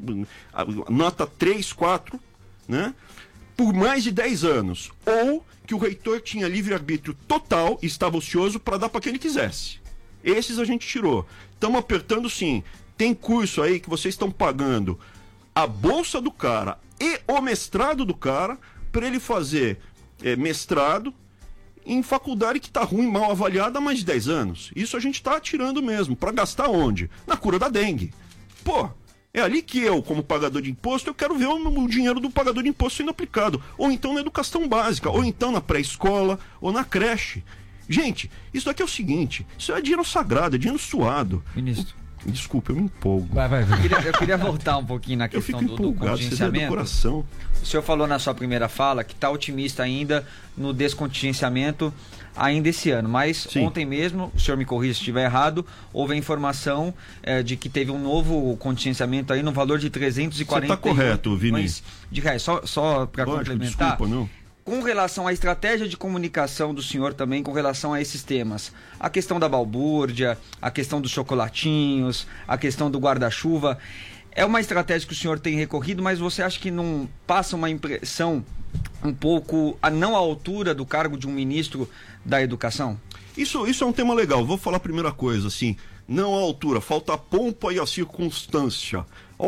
nota 3, 4, né? Por mais de 10 anos. Ou que o reitor tinha livre-arbítrio total e estava ocioso para dar para quem ele quisesse. Esses a gente tirou. Estamos apertando sim. Tem curso aí que vocês estão pagando a bolsa do cara e o mestrado do cara para ele fazer mestrado em faculdade que está ruim, mal avaliada há mais de 10 anos. Isso a gente está tirando mesmo. Para gastar onde? Na cura da dengue. Pô, é ali que eu, como pagador de imposto, eu quero ver o dinheiro do pagador de imposto sendo aplicado. Ou então na educação básica, ou então na pré-escola, ou na creche. Gente, isso aqui é o seguinte, isso é dinheiro sagrado, é dinheiro suado. Ministro. Desculpa, eu me empolgo. Vai. Eu queria voltar um pouquinho na questão do contingenciamento. Do coração. O senhor falou na sua primeira fala que está otimista ainda no descontingenciamento ainda esse ano, mas sim. Ontem mesmo, o senhor me corrija se estiver errado, houve a informação de que teve um novo contingenciamento aí no valor de 340 Você está correto, Vini. De reais, só para complementar. Desculpa, não. Com relação à estratégia de comunicação do senhor também, com relação a esses temas, a questão da balbúrdia, a questão dos chocolatinhos, a questão do guarda-chuva, é uma estratégia que o senhor tem recorrido, mas você acha que não passa uma impressão um pouco não à altura do cargo de um ministro da educação? Isso é um tema legal. Vou falar a primeira coisa, assim, não à altura, falta a pompa e a circunstância.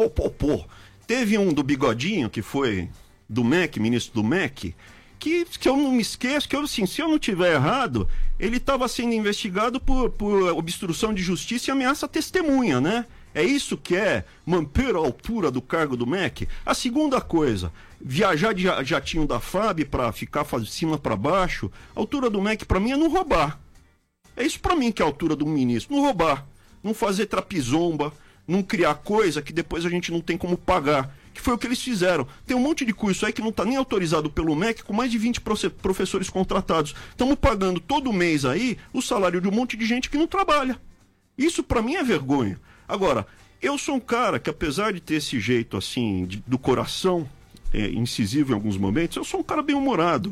Teve um do Bigodinho, que foi do MEC, ministro do MEC, que eu não me esqueço, que assim, se eu não tiver errado, ele estava sendo investigado por obstrução de justiça e ameaça à testemunha, né? É isso que é manter a altura do cargo do MEC? A segunda coisa, viajar de jatinho da FAB para ficar de cima para baixo, a altura do MEC para mim é não roubar. É isso para mim que é a altura do ministro, não roubar, não fazer trapizomba, não criar coisa que depois a gente não tem como pagar, que foi o que eles fizeram. Tem um monte de curso aí que não está nem autorizado pelo MEC, com mais de 20 professores contratados. Estamos pagando todo mês aí o salário de um monte de gente que não trabalha. Isso para mim é vergonha. Agora, eu sou um cara que, apesar de ter esse jeito assim, do coração incisivo em alguns momentos, eu sou um cara bem-humorado.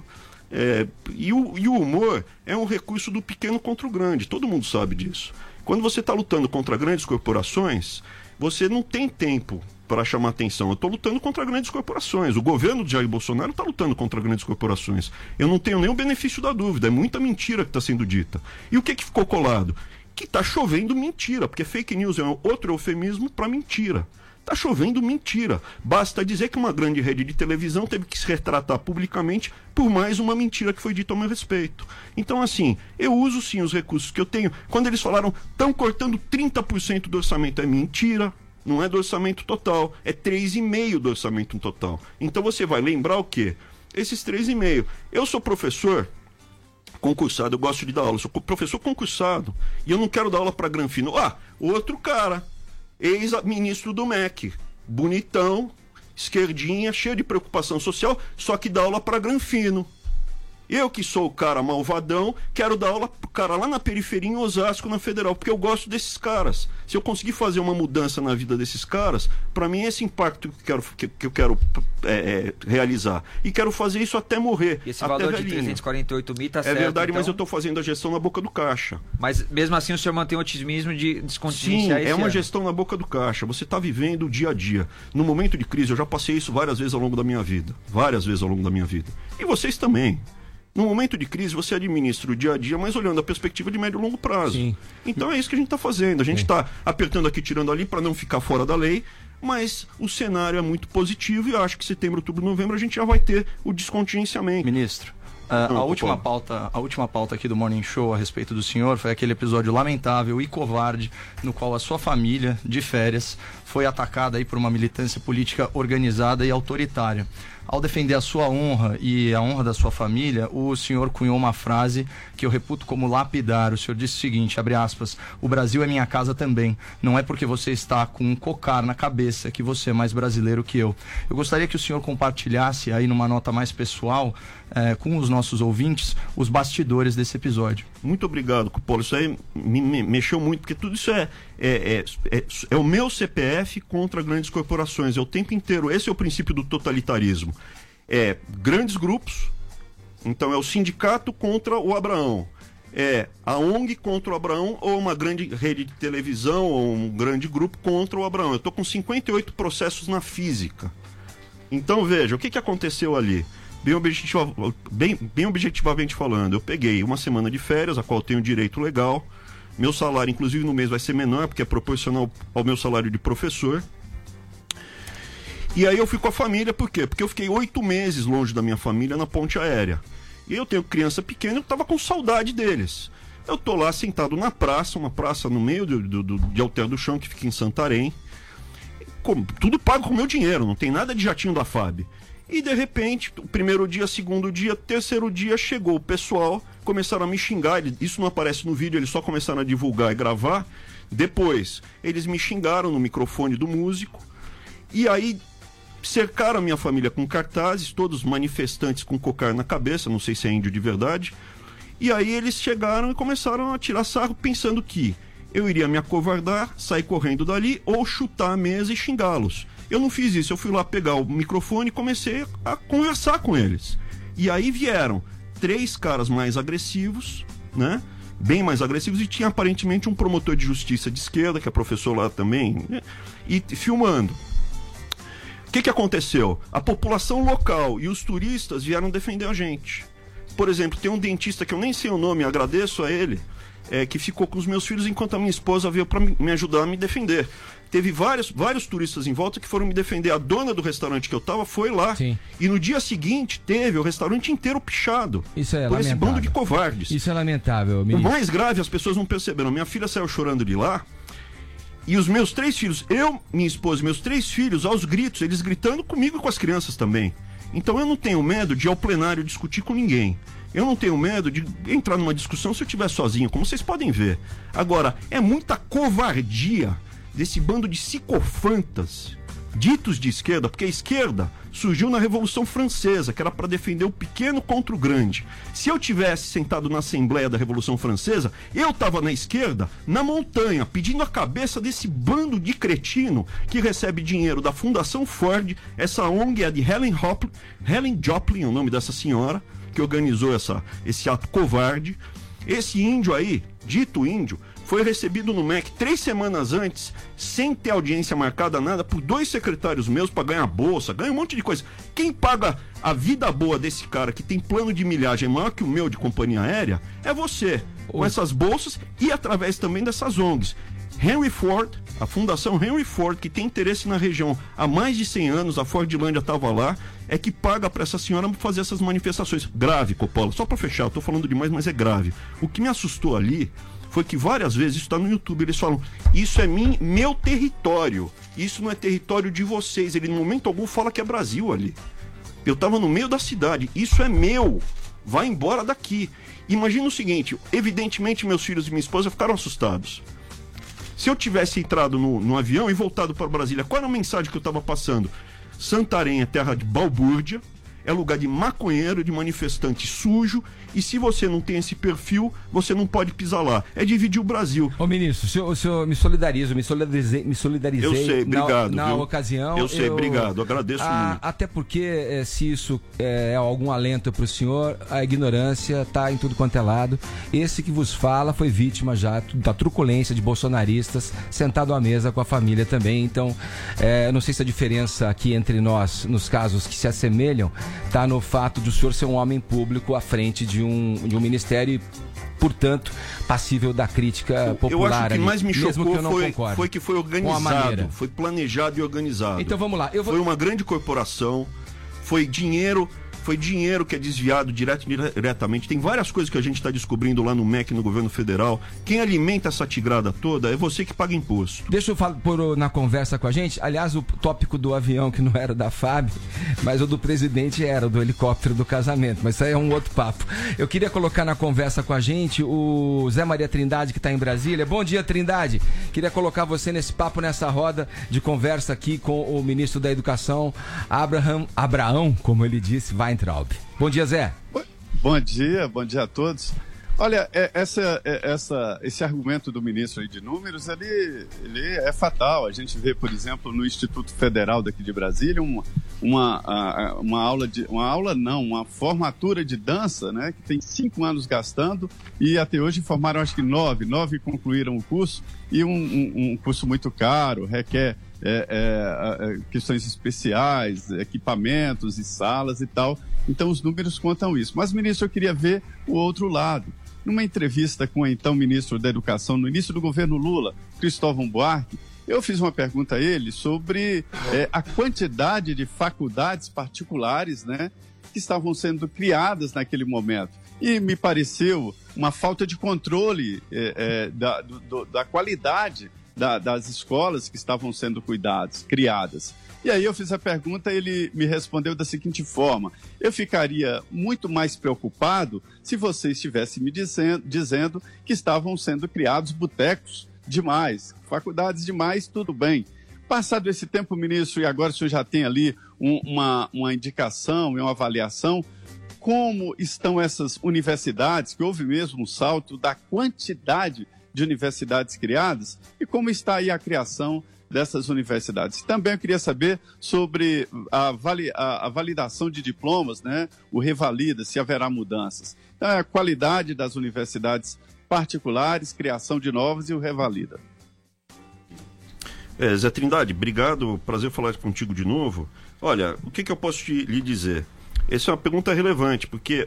E o humor é um recurso do pequeno contra o grande, todo mundo sabe disso. Quando você está lutando contra grandes corporações, você não tem tempo para chamar atenção. Eu estou lutando contra grandes corporações. O governo de Jair Bolsonaro está lutando contra grandes corporações. Eu não tenho nem o benefício da dúvida. É muita mentira que está sendo dita. E o que ficou colado? Que está chovendo mentira, porque fake news é outro eufemismo para mentira. Está chovendo mentira. Basta dizer que uma grande rede de televisão teve que se retratar publicamente por mais uma mentira que foi dita ao meu respeito. Então, assim, eu uso sim os recursos que eu tenho. Quando eles falaram, estão cortando 30% do orçamento, é mentira. Não é do orçamento total, é 3,5% do orçamento total. Então você vai lembrar o quê? Esses 3,5%. Eu sou professor concursado, eu gosto de dar aula, eu sou professor concursado, e eu não quero dar aula para Granfino. Outro cara, ex-ministro do MEC, bonitão, esquerdinha, cheio de preocupação social, só que dá aula para Granfino. Eu que sou o cara malvadão, quero dar aula pro cara lá na periferia, em Osasco, na Federal, porque eu gosto desses caras. Se eu conseguir fazer uma mudança na vida desses caras, para mim é esse impacto que eu quero realizar. E quero fazer isso até morrer. E esse até valor velhinho. de 348 mil tá certo. É verdade, então... mas eu tô fazendo a gestão na boca do caixa. Mas mesmo assim o senhor mantém o otimismo de descontinuar esse uma gestão na boca do caixa. Você está vivendo o dia a dia. No momento de crise, eu já passei isso várias vezes ao longo da minha vida. Várias vezes ao longo da minha vida. E vocês também. No momento de crise, você administra o dia a dia, mas olhando a perspectiva de médio e longo prazo. Sim. Então é isso que a gente está fazendo. A gente está apertando aqui, tirando ali, para não ficar fora da lei, mas o cenário é muito positivo e eu acho que setembro, outubro, novembro a gente já vai ter o descontingenciamento. Ministro, a última pauta aqui do Morning Show a respeito do senhor foi aquele episódio lamentável e covarde no qual a sua família, de férias, foi atacada aí por uma militância política organizada e autoritária. Ao defender a sua honra e a honra da sua família, o senhor cunhou uma frase que eu reputo como lapidar. O senhor disse o seguinte, abre aspas, o Brasil é minha casa também. Não é porque você está com um cocar na cabeça que você é mais brasileiro que eu. Eu gostaria que o senhor compartilhasse aí numa nota mais pessoal com os nossos ouvintes os bastidores desse episódio. Muito obrigado, Coppola. Isso aí me mexeu muito, porque tudo isso é o meu CPF contra grandes corporações. É o tempo inteiro. Esse é o princípio do totalitarismo. Grandes grupos, então é o sindicato contra o Abraão. É a ONG contra o Abraão ou uma grande rede de televisão ou um grande grupo contra o Abraão. Eu estou com 58 processos na física. Então veja, o que aconteceu ali? Bem objetivamente falando, eu peguei uma semana de férias, a qual eu tenho direito legal. Meu salário, inclusive no mês, vai ser menor, porque é proporcional ao meu salário de professor. E aí eu fui com a família, por quê? Porque eu fiquei 8 meses longe da minha família na ponte aérea. E eu tenho criança pequena, eu tava com saudade deles. Eu tô lá sentado na praça, uma praça no meio de Alter do Chão, que fica em Santarém. Tudo pago com meu dinheiro, não tem nada de jatinho da FAB. E de repente, o primeiro dia, segundo dia, terceiro dia, chegou o pessoal, começaram a me xingar. Isso não aparece no vídeo, eles só começaram a divulgar e gravar. Depois, eles me xingaram no microfone do músico. E aí, cercaram a minha família com cartazes, todos manifestantes com cocar na cabeça, não sei se é índio de verdade. E aí eles chegaram e começaram a tirar sarro, pensando que eu iria me acovardar, sair correndo dali ou chutar a mesa e xingá-los. Eu não fiz isso, eu fui lá pegar o microfone e comecei a conversar com eles. E aí vieram 3 caras mais agressivos, né? Bem mais agressivos, e tinha aparentemente um promotor de justiça de esquerda, que é professor lá também, né? E filmando. que aconteceu? A população local e os turistas vieram defender a gente. Por exemplo, tem um dentista que eu nem sei o nome, agradeço a ele, que ficou com os meus filhos enquanto a minha esposa veio para me ajudar a me defender. Teve vários turistas em volta que foram me defender. A dona do restaurante que eu tava foi lá. Sim. E no dia seguinte teve o restaurante inteiro pichado. Isso é por lamentável. Esse bando de covardes. Isso é lamentável, ministro. O mais grave, as pessoas não perceberam. Minha filha saiu chorando de lá. E os meus 3 filhos, minha esposa e meus 3 filhos, aos gritos, eles gritando comigo e com as crianças também. Então eu não tenho medo de ir ao plenário discutir com ninguém. Eu não tenho medo de entrar numa discussão se eu estiver sozinho, como vocês podem ver. Agora, é muita covardia desse bando de psicofantas, ditos de esquerda, porque a esquerda surgiu na Revolução Francesa, que era para defender o pequeno contra o grande. Se eu tivesse sentado na Assembleia da Revolução Francesa, eu estava na esquerda, na montanha, pedindo a cabeça desse bando de cretino que recebe dinheiro da Fundação Ford. Essa ONG é de Helen Joplin, é o nome dessa senhora, que organizou esse ato covarde. Esse índio aí, dito índio, foi recebido no MEC 3 semanas antes, sem ter audiência marcada, nada, por 2 secretários meus para ganhar bolsa, ganha um monte de coisa. Quem paga a vida boa desse cara, que tem plano de milhagem maior que o meu de companhia aérea, é você, com essas bolsas e através também dessas ONGs. Henry Ford, a Fundação Henry Ford, que tem interesse na região há mais de 100 anos, a Fordlândia estava lá, é que paga para essa senhora fazer essas manifestações. Grave, Coppola, só para fechar, eu tô falando demais, mas é grave. O que me assustou ali foi que várias vezes, isso está no YouTube, eles falam, isso é meu território, isso não é território de vocês. Ele, em momento algum, fala que é Brasil ali. Eu estava no meio da cidade, isso é meu, vai embora daqui. Imagina o seguinte, evidentemente meus filhos e minha esposa ficaram assustados. Se eu tivesse entrado no avião e voltado para Brasília, qual era a mensagem que eu estava passando? Santarém é terra de balbúrdia, é lugar de maconheiro, de manifestante sujo, e se você não tem esse perfil, você não pode pisar lá. É dividir o Brasil. Ô ministro, o senhor me solidarizei eu sei, obrigado, na ocasião. Eu sei, obrigado, agradeço muito. Até porque, se isso é algum alento para o senhor, a ignorância está em tudo quanto é lado. Esse que vos fala foi vítima já da truculência de bolsonaristas, sentado à mesa com a família também. Então, não sei se a diferença aqui entre nós, nos casos que se assemelham, está no fato de o senhor ser um homem público à frente de um ministério e, portanto, passível da crítica popular. Eu acho que ali, mais me chocou que foi que foi organizado, foi planejado e organizado. Então vamos lá. Foi uma grande corporação, foi dinheiro que é desviado diretamente. Tem várias coisas que a gente está descobrindo lá no MEC, no governo federal. Quem alimenta essa tigrada toda é você que paga imposto. Deixa eu pôr na conversa com a gente. Aliás, o tópico do avião, que não era da FAB, mas o do presidente era, do helicóptero do casamento. Mas isso aí é um outro papo. Eu queria colocar na conversa com a gente o Zé Maria Trindade, que está em Brasília. Bom dia, Trindade. Queria colocar você nesse papo, nessa roda de conversa aqui com o ministro da Educação, Abraão, como ele disse, Weintraub. Bom dia, Zé. Bom dia a todos. Olha, esse argumento do ministro aí de números, ele é fatal. A gente vê, por exemplo, no Instituto Federal daqui de Brasília, uma formatura de dança, né, que tem 5 anos gastando e até hoje formaram acho que 9 concluíram o curso, e um curso muito caro, requer questões especiais, equipamentos e salas e tal. Então os números contam isso. Mas, ministro, eu queria ver o outro lado. Numa entrevista com o então ministro da Educação, no início do governo Lula, Cristóvão Buarque, eu fiz uma pergunta a ele sobre a quantidade de faculdades particulares, né, que estavam sendo criadas naquele momento. E me pareceu uma falta de controle da qualidade das escolas que estavam sendo criadas. E aí eu fiz a pergunta e ele me respondeu da seguinte forma: eu ficaria muito mais preocupado se você estivesse me dizendo que estavam sendo criados botecos demais, faculdades demais, tudo bem. Passado esse tempo, ministro, e agora o senhor já tem ali uma indicação e uma avaliação, como estão essas universidades, que houve mesmo um salto da quantidade de universidades criadas, e como está aí a criação dessas universidades. Também eu queria saber sobre a validação de diplomas, né? O Revalida, se haverá mudanças. Então, a qualidade das universidades particulares, criação de novas e o Revalida. Zé Trindade, obrigado, prazer falar contigo de novo. Olha, o que eu posso lhe dizer? Essa é uma pergunta relevante, porque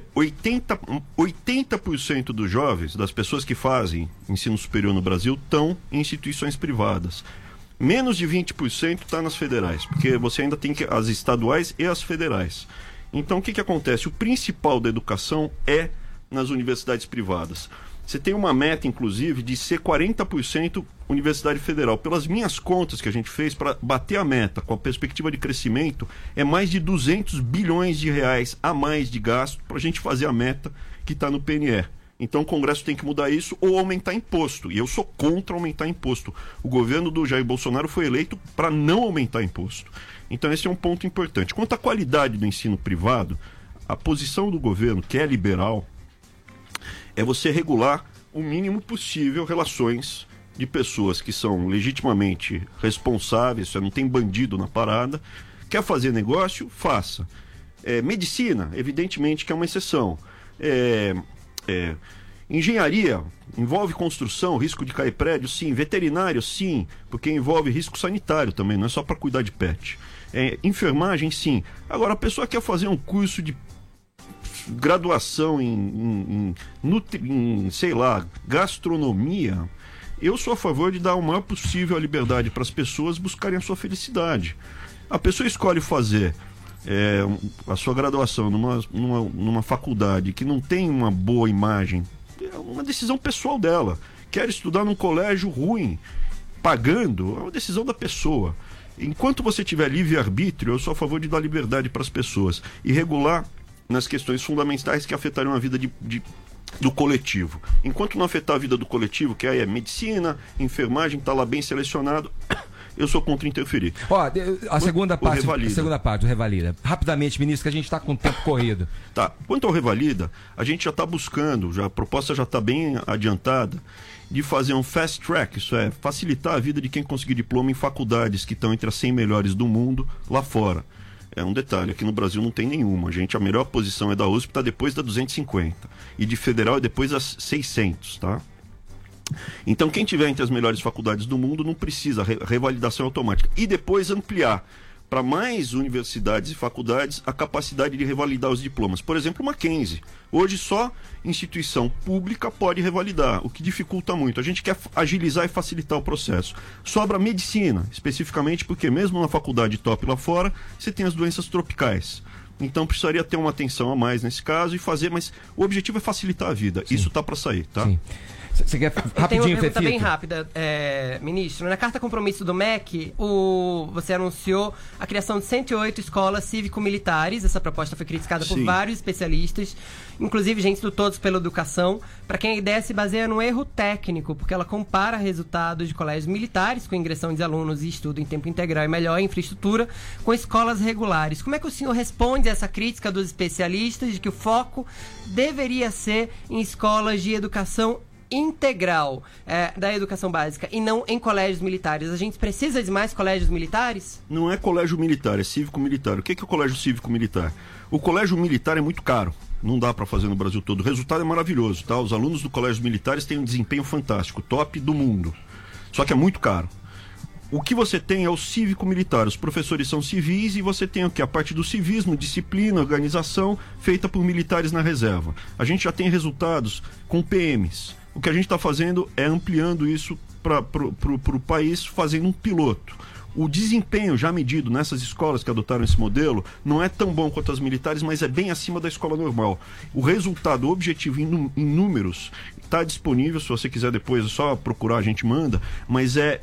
80% dos jovens, das pessoas que fazem ensino superior no Brasil, estão em instituições privadas. Menos de 20% está nas federais, porque você ainda tem as estaduais e as federais. Então, o que acontece? O principal da educação é nas universidades privadas. Você tem uma meta, inclusive, de ser 40% Universidade Federal. Pelas minhas contas que a gente fez, para bater a meta com a perspectiva de crescimento, é mais de 200 bilhões de reais a mais de gasto para a gente fazer a meta que está no PNE. Então o Congresso tem que mudar isso ou aumentar imposto. E eu sou contra aumentar imposto. O governo do Jair Bolsonaro foi eleito para não aumentar imposto. Então esse é um ponto importante. Quanto à qualidade do ensino privado, a posição do governo, que é liberal, é você regular o mínimo possível relações de pessoas que são legitimamente responsáveis, você não tem bandido na parada. Quer fazer negócio? Faça. Medicina, evidentemente que é uma exceção. Engenharia, envolve construção, risco de cair prédio, sim. Veterinário, sim, porque envolve risco sanitário também, não é só para cuidar de pet. Enfermagem, sim. Agora, a pessoa quer fazer um curso de graduação em sei lá, gastronomia. Eu sou a favor de dar o maior possível a liberdade para as pessoas buscarem a sua felicidade. A pessoa escolhe fazer a sua graduação numa faculdade que não tem uma boa imagem, é uma decisão pessoal dela. Quer estudar num colégio ruim, pagando, é uma decisão da pessoa. Enquanto você tiver livre-arbítrio, eu sou a favor de dar liberdade para as pessoas e regular nas questões fundamentais que afetariam a vida do coletivo. Enquanto não afetar a vida do coletivo, que aí é medicina, enfermagem, está lá bem selecionado, eu sou contra interferir. A segunda parte do Revalida. Rapidamente, ministro, que a gente está com o tempo corrido. Tá. Quanto ao Revalida, a gente já está buscando, a proposta já está bem adiantada, de fazer um fast track, isso é, facilitar a vida de quem conseguir diploma em faculdades que estão entre as 100 melhores do mundo lá fora. É um detalhe, aqui no Brasil não tem nenhuma. A melhor posição é da USP, está depois da 250. E de federal é depois das 600, tá? Então quem tiver entre as melhores faculdades do mundo não precisa, revalidação automática. E depois ampliar para mais universidades e faculdades a capacidade de revalidar os diplomas. Por exemplo, o Mackenzie. Hoje só instituição pública pode revalidar, o que dificulta muito. A gente quer agilizar e facilitar o processo. Sobra medicina, especificamente porque mesmo na faculdade top lá fora, você tem as doenças tropicais. Então precisaria ter uma atenção a mais nesse caso e fazer, mas o objetivo é facilitar a vida. Sim. Isso tá para sair, tá? Sim. Você quer rapidinho, tem uma pergunta bem rápida, ministro. Na carta compromisso do MEC, você anunciou a criação de 108 escolas cívico-militares. Essa proposta foi criticada por vários especialistas, inclusive gente do Todos pela Educação. Para quem a ideia se baseia num erro técnico, porque ela compara resultados de colégios militares com ingressão de alunos e estudo em tempo integral e melhor infraestrutura com escolas regulares. Como é que o senhor responde a essa crítica dos especialistas de que o foco deveria ser em escolas de educação integral da educação básica e não em colégios militares? A gente precisa de mais colégios militares? Não é colégio militar, é cívico-militar. O que é o colégio cívico-militar? O colégio militar é muito caro, não dá para fazer no Brasil todo. O resultado é maravilhoso, tá? Os alunos do colégio militares têm um desempenho fantástico, top do mundo. Só que é muito caro. O que você tem é o cívico-militar. Os professores são civis e você tem o que? A parte do civismo, disciplina, organização, feita por militares na reserva. A gente já tem resultados com PMs. O que a gente está fazendo é ampliando isso para o país, fazendo um piloto. O desempenho já medido nessas escolas que adotaram esse modelo não é tão bom quanto as militares, mas é bem acima da escola normal. O resultado objetivo em números está disponível, se você quiser depois é só procurar, a gente manda, mas é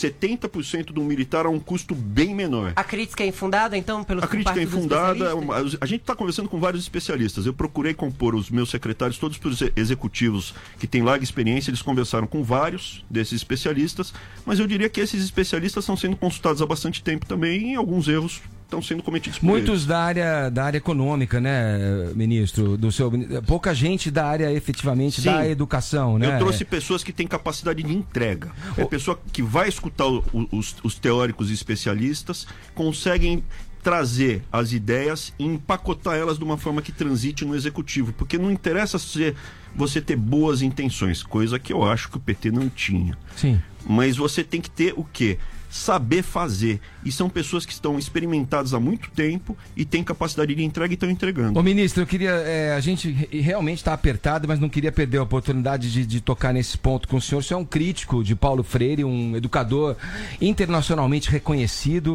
70% do militar a um custo bem menor. A crítica é infundada, então, pelos A crítica é infundada. A gente está conversando com vários especialistas. Eu procurei compor os meus secretários, todos por executivos que têm larga experiência. Eles conversaram com vários desses especialistas, mas eu diria que esses especialistas estão sendo consultados há bastante tempo também e alguns erros estão sendo cometidos por muitos eles. da área econômica, né, ministro? Pouca gente da área efetivamente da educação, né? Eu trouxe pessoas que têm capacidade de entrega. É pessoa que vai escutar os teóricos e especialistas, conseguem trazer as ideias e empacotar elas de uma forma que transite no executivo, porque não interessa você ter boas intenções, coisa que eu acho que o PT não tinha. Sim. Mas você tem que ter o quê? saber fazer. E são pessoas que estão experimentadas há muito tempo e têm capacidade de entrega e estão entregando. Ô ministro, eu queria, a gente realmente está apertado, mas não queria perder a oportunidade de tocar nesse ponto com o senhor. O senhor é um crítico de Paulo Freire, um educador internacionalmente reconhecido,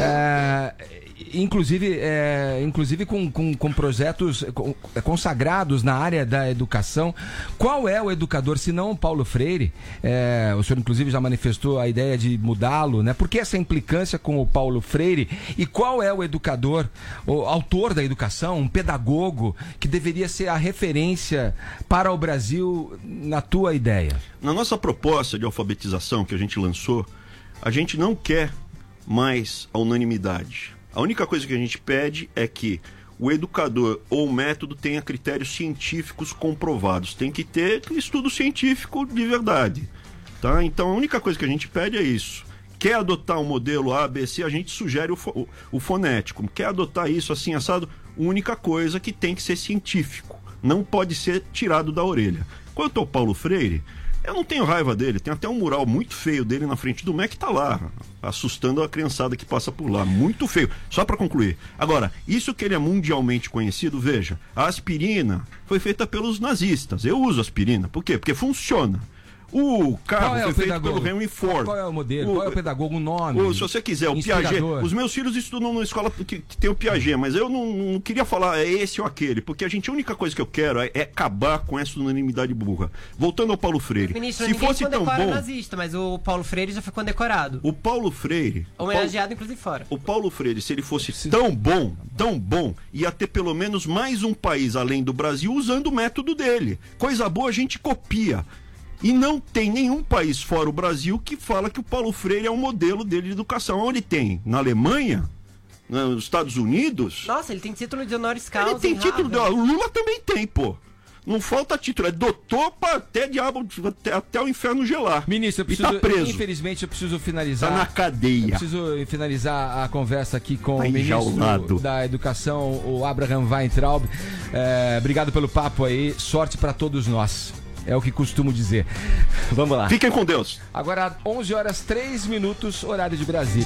inclusive com projetos consagrados na área da educação. Qual é o educador, se não Paulo Freire? O senhor inclusive já manifestou a ideia de mudá-lo, né? Por que essa implicância com o Paulo Freire? E qual é o educador, o autor da educação, um pedagogo que deveria ser a referência para o Brasil, na tua ideia? Na nossa proposta de alfabetização que a gente lançou, a gente não quer mais a unanimidade. A única coisa que a gente pede é que o educador ou o método tenha critérios científicos comprovados. Tem que ter estudo científico de verdade. Tá? Então a única coisa que a gente pede é isso. Quer adotar um modelo A, B, C, a gente sugere o fonético. Quer adotar isso assim, assado? Única coisa que tem que ser científico. Não pode ser tirado da orelha. Quanto ao Paulo Freire, eu não tenho raiva dele. Tem até um mural muito feio dele na frente do MEC que tá lá, assustando a criançada que passa por lá. Muito feio. Só para concluir. Agora, isso que ele é mundialmente conhecido, veja, a aspirina foi feita pelos nazistas. Eu uso aspirina. Por quê? Porque funciona. O carro foi feito pelo Henry Ford. Qual é o modelo? Qual é o pedagogo? O nome? Se você quiser, o Piaget. Os meus filhos estudam numa escola que tem o Piaget, mas eu não queria falar esse ou aquele, porque a única coisa que eu quero é acabar com essa unanimidade burra. Voltando ao Paulo Freire. Ministro, se fosse tão bom, nazista, mas o Paulo Freire já foi condecorado. O Paulo Freire, homenageado inclusive fora. O Paulo Freire, se ele fosse tão bom, ia ter pelo menos mais um país além do Brasil usando o método dele. Coisa boa a gente copia. E não tem nenhum país fora o Brasil que fala que o Paulo Freire é o modelo dele de educação. Onde tem? Na Alemanha? Nos Estados Unidos? Nossa, ele tem título de honoris causa. Ele tem título de... O Lula também tem, pô. Não falta título, é doutor pra até diabo, até o inferno gelar. Ministro, eu preciso, tá preso. Infelizmente eu preciso finalizar. Tá na cadeia. Eu preciso finalizar a conversa aqui com o ministro da Educação, o Abraham Weintraub. Obrigado pelo papo aí, sorte pra todos nós. É o que costumo dizer. Vamos lá. Fiquem com Deus. Agora, 11h03, horário de Brasília.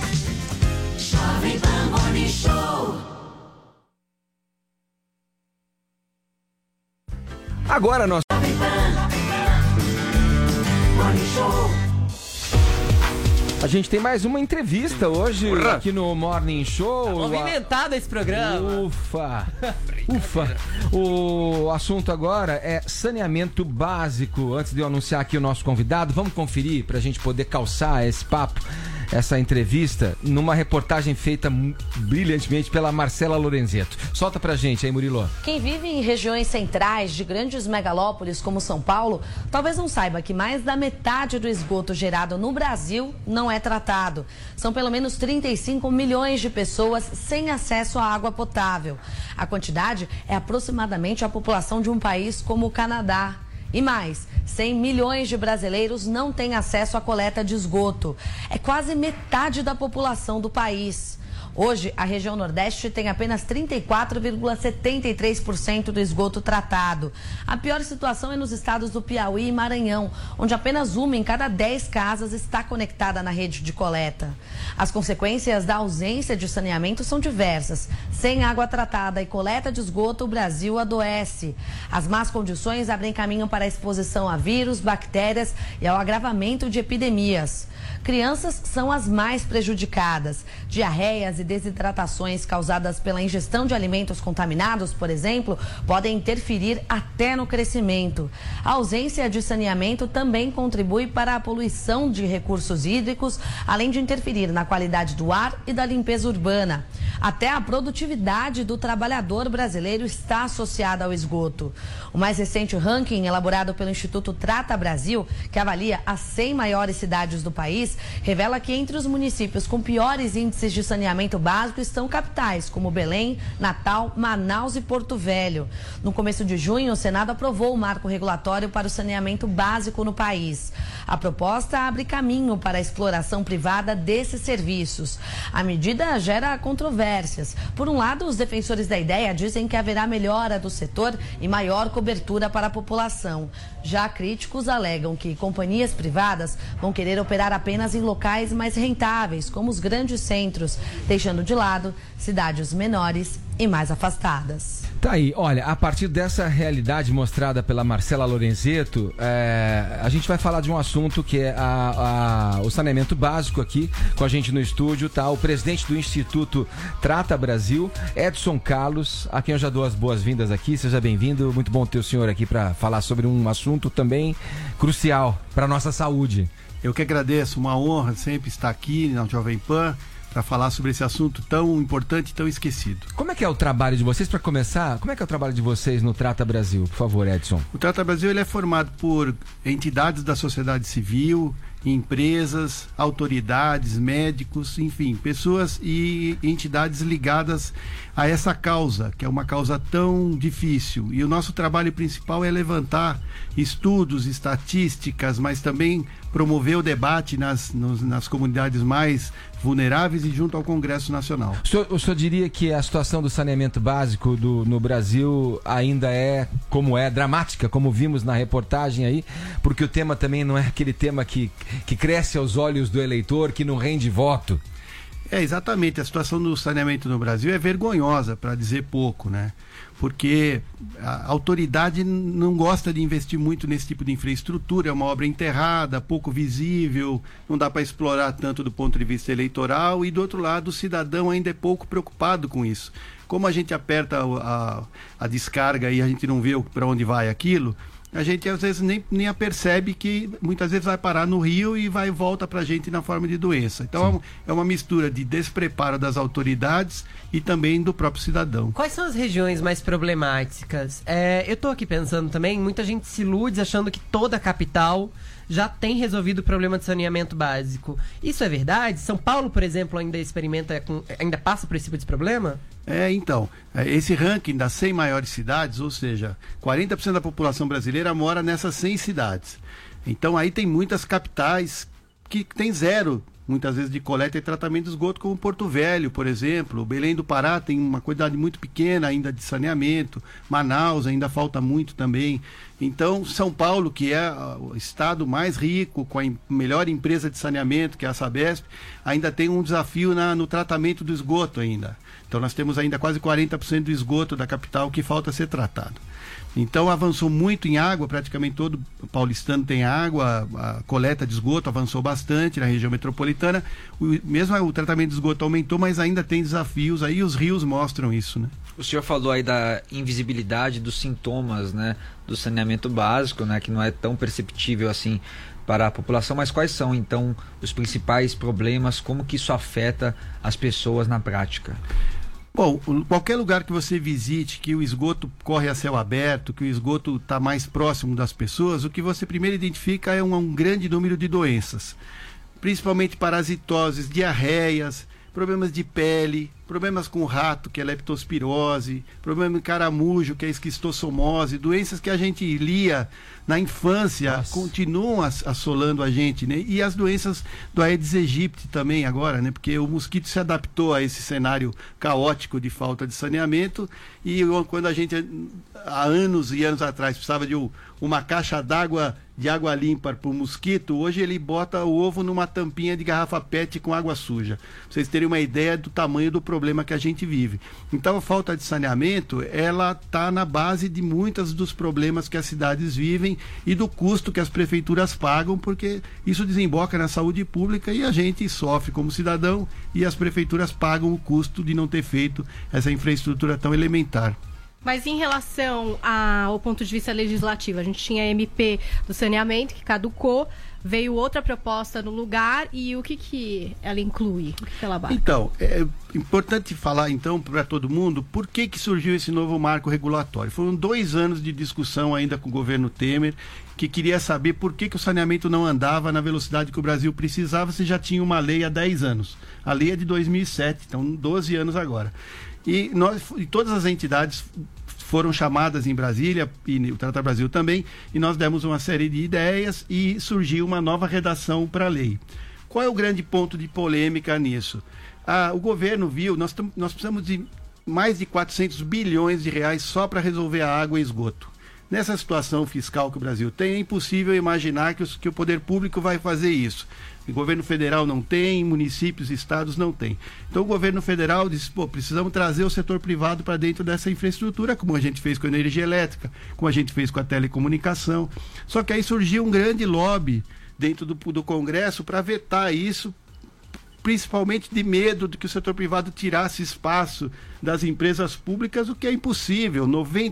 Jovem Pan Morning Show. Agora nós... Jovem Pan Morning Show. A gente tem mais uma entrevista hoje aqui no Morning Show. Tá movimentado esse programa. Ufa. O assunto agora é saneamento básico. Antes de eu anunciar aqui o nosso convidado, vamos conferir para a gente poder calçar esse papo, essa entrevista, numa reportagem feita brilhantemente pela Marcela Lorenzetto. Solta pra gente aí, Murilo. Quem vive em regiões centrais de grandes megalópolis como São Paulo, talvez não saiba que mais da metade do esgoto gerado no Brasil não é tratado. São pelo menos 35 milhões de pessoas sem acesso à água potável. A quantidade é aproximadamente a população de um país como o Canadá. E mais, 100 milhões de brasileiros não têm acesso à coleta de esgoto. É quase metade da população do país. Hoje, a região Nordeste tem apenas 34,73% do esgoto tratado. A pior situação é nos estados do Piauí e Maranhão, onde apenas uma em cada 10 casas está conectada na rede de coleta. As consequências da ausência de saneamento são diversas. Sem água tratada e coleta de esgoto, o Brasil adoece. As más condições abrem caminho para a exposição a vírus, bactérias e ao agravamento de epidemias. Crianças são as mais prejudicadas. Diarreias e desidratações causadas pela ingestão de alimentos contaminados, por exemplo, podem interferir até no crescimento. A ausência de saneamento também contribui para a poluição de recursos hídricos, além de interferir na qualidade do ar e da limpeza urbana. Até a produtividade do trabalhador brasileiro está associada ao esgoto. O mais recente ranking, elaborado pelo Instituto Trata Brasil, que avalia as 100 maiores cidades do país, revela que entre os municípios com piores índices de saneamento básico estão capitais como Belém, Natal, Manaus e Porto Velho. No começo de junho, o Senado aprovou o marco regulatório para o saneamento básico no país. A proposta abre caminho para a exploração privada desses serviços. A medida gera controvérsia controvérsias. Por um lado, os defensores da ideia dizem que haverá melhora do setor e maior cobertura para a população. Já críticos alegam que companhias privadas vão querer operar apenas em locais mais rentáveis, como os grandes centros, deixando de lado cidades menores e mais afastadas. Tá aí, olha, a partir dessa realidade mostrada pela Marcela Lorenzetto, a gente vai falar de um assunto que é o saneamento básico aqui, com a gente no estúdio, tá? O presidente do Instituto Trata Brasil, Edson Carlos, a quem eu já dou as boas-vindas aqui, seja bem-vindo, muito bom ter o senhor aqui para falar sobre um assunto também crucial para nossa saúde. Eu que agradeço, uma honra sempre estar aqui na Jovem Pan, para falar sobre esse assunto tão importante e tão esquecido. Como é que é o trabalho de vocês, para começar? Como é que é o trabalho de vocês no Trata Brasil? Por favor, Edson. O Trata Brasil ele é formado por entidades da sociedade civil, empresas, autoridades, médicos, enfim, pessoas e entidades ligadas a essa causa, que é uma causa tão difícil. E o nosso trabalho principal é levantar estudos, estatísticas, mas também promover o debate nas comunidades mais vulneráveis e junto ao Congresso Nacional. O senhor diria que a situação do saneamento básico no Brasil ainda é como é, dramática, como vimos na reportagem aí, porque o tema também não é aquele tema que cresce aos olhos do eleitor, que não rende voto. Exatamente, a situação do saneamento no Brasil é vergonhosa, para dizer pouco, né? Porque a autoridade não gosta de investir muito nesse tipo de infraestrutura, é uma obra enterrada, pouco visível, não dá para explorar tanto do ponto de vista eleitoral, e do outro lado o cidadão ainda é pouco preocupado com isso. Como a gente aperta a descarga e a gente não vê para onde vai aquilo, a gente às vezes nem apercebe que muitas vezes vai parar no rio e volta para a gente na forma de doença. Então é uma mistura de despreparo das autoridades e também do próprio cidadão. Quais são as regiões mais problemáticas? Eu estou aqui pensando também, muita gente se ilude achando que toda a capital já tem resolvido o problema de saneamento básico. Isso é verdade? São Paulo, por exemplo, ainda passa por esse tipo de problema? Então, esse ranking das 100 maiores cidades, ou seja, 40% da população brasileira mora nessas 100 cidades. Então aí tem muitas capitais que tem zero, muitas vezes, de coleta e tratamento de esgoto, como Porto Velho, por exemplo. Belém do Pará tem uma quantidade muito pequena ainda de saneamento. Manaus ainda falta muito também. Então, São Paulo, que é o estado mais rico, com a melhor empresa de saneamento, que é a Sabesp, ainda tem um desafio no tratamento do esgoto ainda. Então, nós temos ainda quase 40% do esgoto da capital que falta ser tratado. Então avançou muito em água, praticamente todo paulistano tem água, a coleta de esgoto avançou bastante na região metropolitana, mesmo o tratamento de esgoto aumentou, mas ainda tem desafios, aí os rios mostram isso, né? O senhor falou aí da invisibilidade dos sintomas, né, do saneamento básico, né, que não é tão perceptível assim para a população, mas quais são então os principais problemas, como que isso afeta as pessoas na prática? Bom, qualquer lugar que você visite, que o esgoto corre a céu aberto, que o esgoto está mais próximo das pessoas, o que você primeiro identifica é um grande número de doenças, principalmente parasitoses, diarreias, problemas de pele, problemas com rato, que é leptospirose, problema de caramujo, que é esquistossomose, doenças que a gente lia na infância, continuam assolando a gente, né? E as doenças do Aedes aegypti também agora, né? Porque o mosquito se adaptou a esse cenário caótico de falta de saneamento, e quando a gente, há anos e anos atrás, precisava de uma caixa d'água, de água limpa para o mosquito, hoje ele bota o ovo numa tampinha de garrafa PET com água suja. Pra vocês terem uma ideia do tamanho do problema que a gente vive. Então a falta de saneamento, ela está na base de muitos dos problemas que as cidades vivem e do custo que as prefeituras pagam, porque isso desemboca na saúde pública e a gente sofre como cidadão e as prefeituras pagam o custo de não ter feito essa infraestrutura tão elementar. Mas em relação ao ponto de vista legislativo, a gente tinha a MP do saneamento que caducou, veio outra proposta no lugar, e o que ela inclui? O que ela abarca? Então, é importante falar então para todo mundo por que surgiu esse novo marco regulatório. Foram 2 anos de discussão ainda com o governo Temer, que queria saber por que o saneamento não andava na velocidade que o Brasil precisava, se já tinha uma lei há 10 anos. A lei é de 2007, então 12 anos agora. E todas as entidades foram chamadas em Brasília, e o Trata Brasil também, e nós demos uma série de ideias e surgiu uma nova redação para a lei. Qual é o grande ponto de polêmica nisso? O governo viu, nós precisamos de mais de 400 bilhões de reais só para resolver a água e esgoto. Nessa situação fiscal que o Brasil tem, é impossível imaginar que o poder público vai fazer isso. O governo federal não tem, municípios e estados não têm. Então o governo federal disse, precisamos trazer o setor privado para dentro dessa infraestrutura, como a gente fez com a energia elétrica, como a gente fez com a telecomunicação. Só que aí surgiu um grande lobby dentro do Congresso para vetar isso, principalmente de medo de que o setor privado tirasse espaço das empresas públicas, o que é impossível.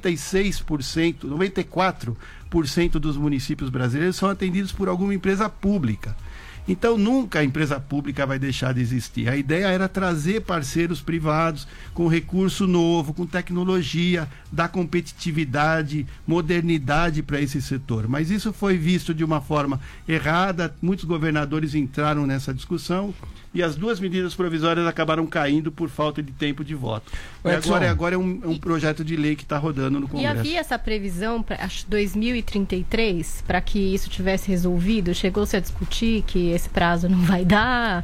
94% dos municípios brasileiros são atendidos por alguma empresa pública. Então nunca a empresa pública vai deixar de existir. A ideia era trazer parceiros privados com recurso novo, com tecnologia, dar competitividade, modernidade para esse setor. Mas isso foi visto de uma forma errada, muitos governadores entraram nessa discussão e as duas medidas provisórias acabaram caindo por falta de tempo de voto. E agora é um projeto de lei que está rodando no Congresso. E havia essa previsão para 2033, para que isso tivesse resolvido? Chegou-se a discutir que esse prazo não vai dar?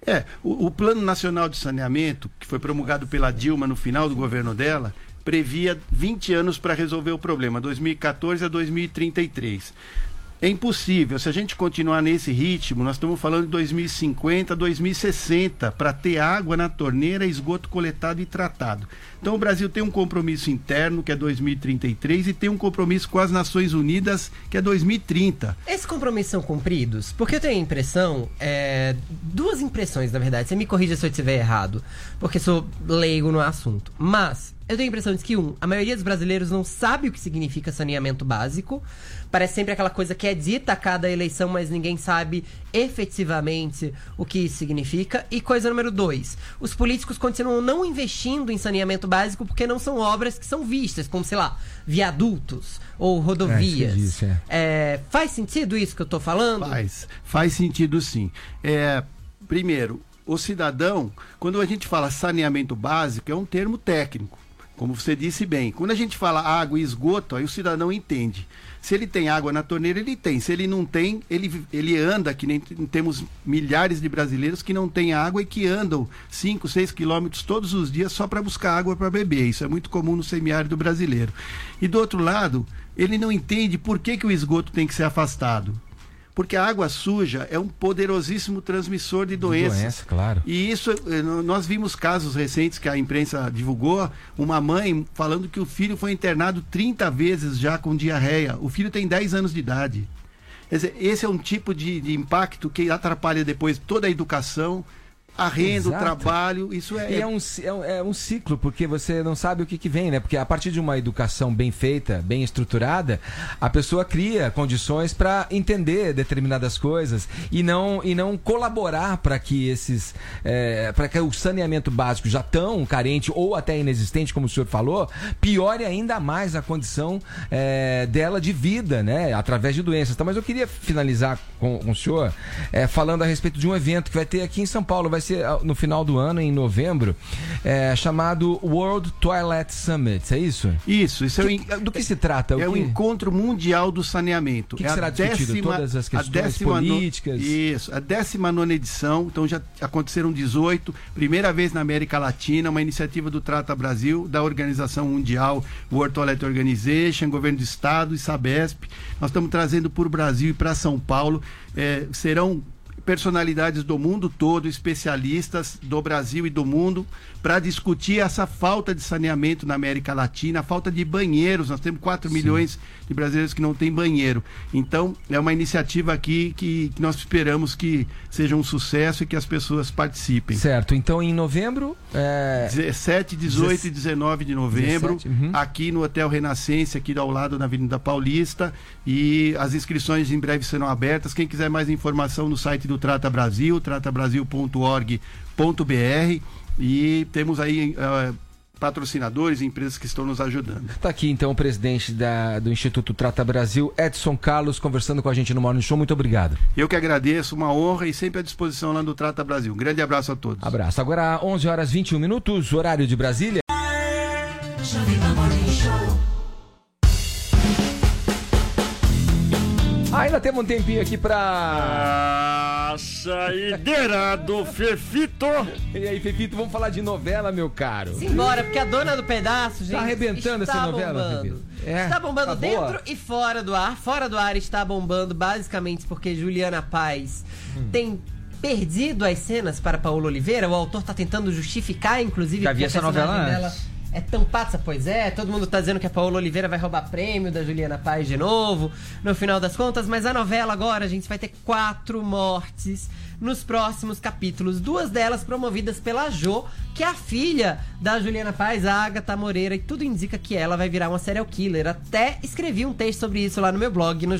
O Plano Nacional de Saneamento, que foi promulgado pela Dilma no final do governo dela, previa 20 anos para resolver o problema, 2014 a 2033. É impossível. Se a gente continuar nesse ritmo, nós estamos falando de 2050, 2060, para ter água na torneira, esgoto coletado e tratado. Então o Brasil tem um compromisso interno, que é 2033, e tem um compromisso com as Nações Unidas, que é 2030. Esses compromissos são cumpridos? Porque eu tenho a impressão, duas impressões, na verdade, você me corrija se eu estiver errado, porque sou leigo no assunto, mas eu tenho a impressão de que, a maioria dos brasileiros não sabe o que significa saneamento básico. Parece sempre aquela coisa que é dita a cada eleição, mas ninguém sabe efetivamente o que isso significa. E coisa número 2, os políticos continuam não investindo em saneamento básico porque não são obras que são vistas, como, sei lá, viadutos ou rodovias. Faz sentido isso que eu estou falando? Faz sentido sim. Primeiro, o cidadão, quando a gente fala saneamento básico, é um termo técnico. Como você disse bem, quando a gente fala água e esgoto, aí o cidadão entende. Se ele tem água na torneira, ele tem. Se ele não tem, ele anda, que nem temos milhares de brasileiros que não têm água e que andam 5, 6 quilômetros todos os dias só para buscar água para beber. Isso é muito comum no semiárido brasileiro. E do outro lado, ele não entende por que o esgoto tem que ser afastado. Porque a água suja é um poderosíssimo transmissor de doenças. Claro. E isso, nós vimos casos recentes que a imprensa divulgou, uma mãe falando que o filho foi internado 30 vezes já com diarreia. O filho tem 10 anos de idade. Quer dizer, esse é um tipo de impacto que atrapalha depois toda a educação, a renda, o trabalho, isso é... E é um ciclo, porque você não sabe o que vem, né? Porque a partir de uma educação bem feita, bem estruturada, a pessoa cria condições para entender determinadas coisas e não colaborar para que para que o saneamento básico já tão carente ou até inexistente, como o senhor falou, piore ainda mais a condição dela de vida, né? Através de doenças. Então, mas eu queria finalizar com o senhor falando a respeito de um evento que vai ter aqui em São Paulo, vai ser no final do ano, em novembro, chamado World Toilet Summit, é isso? Isso do que se trata? O Encontro Mundial do Saneamento. O que será discutido? Todas as questões políticas? Isso, a 19ª edição, então já aconteceram 18, primeira vez na América Latina, uma iniciativa do Trata Brasil, da Organização Mundial World Toilet Organization, Governo do Estado e Sabesp. Nós estamos trazendo para o Brasil e para São Paulo, serão personalidades do mundo todo, especialistas do Brasil e do mundo, para discutir essa falta de saneamento na América Latina, a falta de banheiros. Nós temos 4 milhões de brasileiros que não têm banheiro. Então, é uma iniciativa aqui que nós esperamos que seja um sucesso e que as pessoas participem. Certo. Então, em novembro... 17, 18 e 19 de novembro, 17, aqui no Hotel Renascença, aqui ao lado na Avenida Paulista, e as inscrições em breve serão abertas. Quem quiser mais informação no site do Trata Brasil, tratabrasil.org.br, e temos aí patrocinadores e empresas que estão nos ajudando. Está aqui então o presidente do Instituto Trata Brasil, Edson Carlos, conversando com a gente no Morning Show. Muito obrigado. Eu que agradeço, uma honra e sempre à disposição lá do Trata Brasil. Um grande abraço a todos. Abraço. Agora 11 horas 21 minutos, horário de Brasília. Ainda temos um tempinho aqui para saideira do Fefito. E aí, Fefito, vamos falar de novela, meu caro. Simbora, porque a dona do pedaço, gente, Tá arrebentando está essa novela, bombando. Fefito? É? Está bombando Tá dentro boa? e fora do ar. Fora do ar está bombando basicamente porque Juliana Paz tem perdido as cenas para Paola Oliveira. O autor tá tentando justificar, inclusive, Já vi porque essa a personagem novela dela antes. é tão passa, pois é. Todo mundo tá dizendo que a Paola Oliveira vai roubar prêmio da Juliana Paz de novo, no final das contas. Mas a novela agora, a gente vai ter 4 mortes nos próximos capítulos. 2 delas promovidas pela Jo, que é a filha da Juliana Paz, a Agatha Moreira, e tudo indica que ela vai virar uma serial killer. Até escrevi um texto sobre isso lá no meu blog, no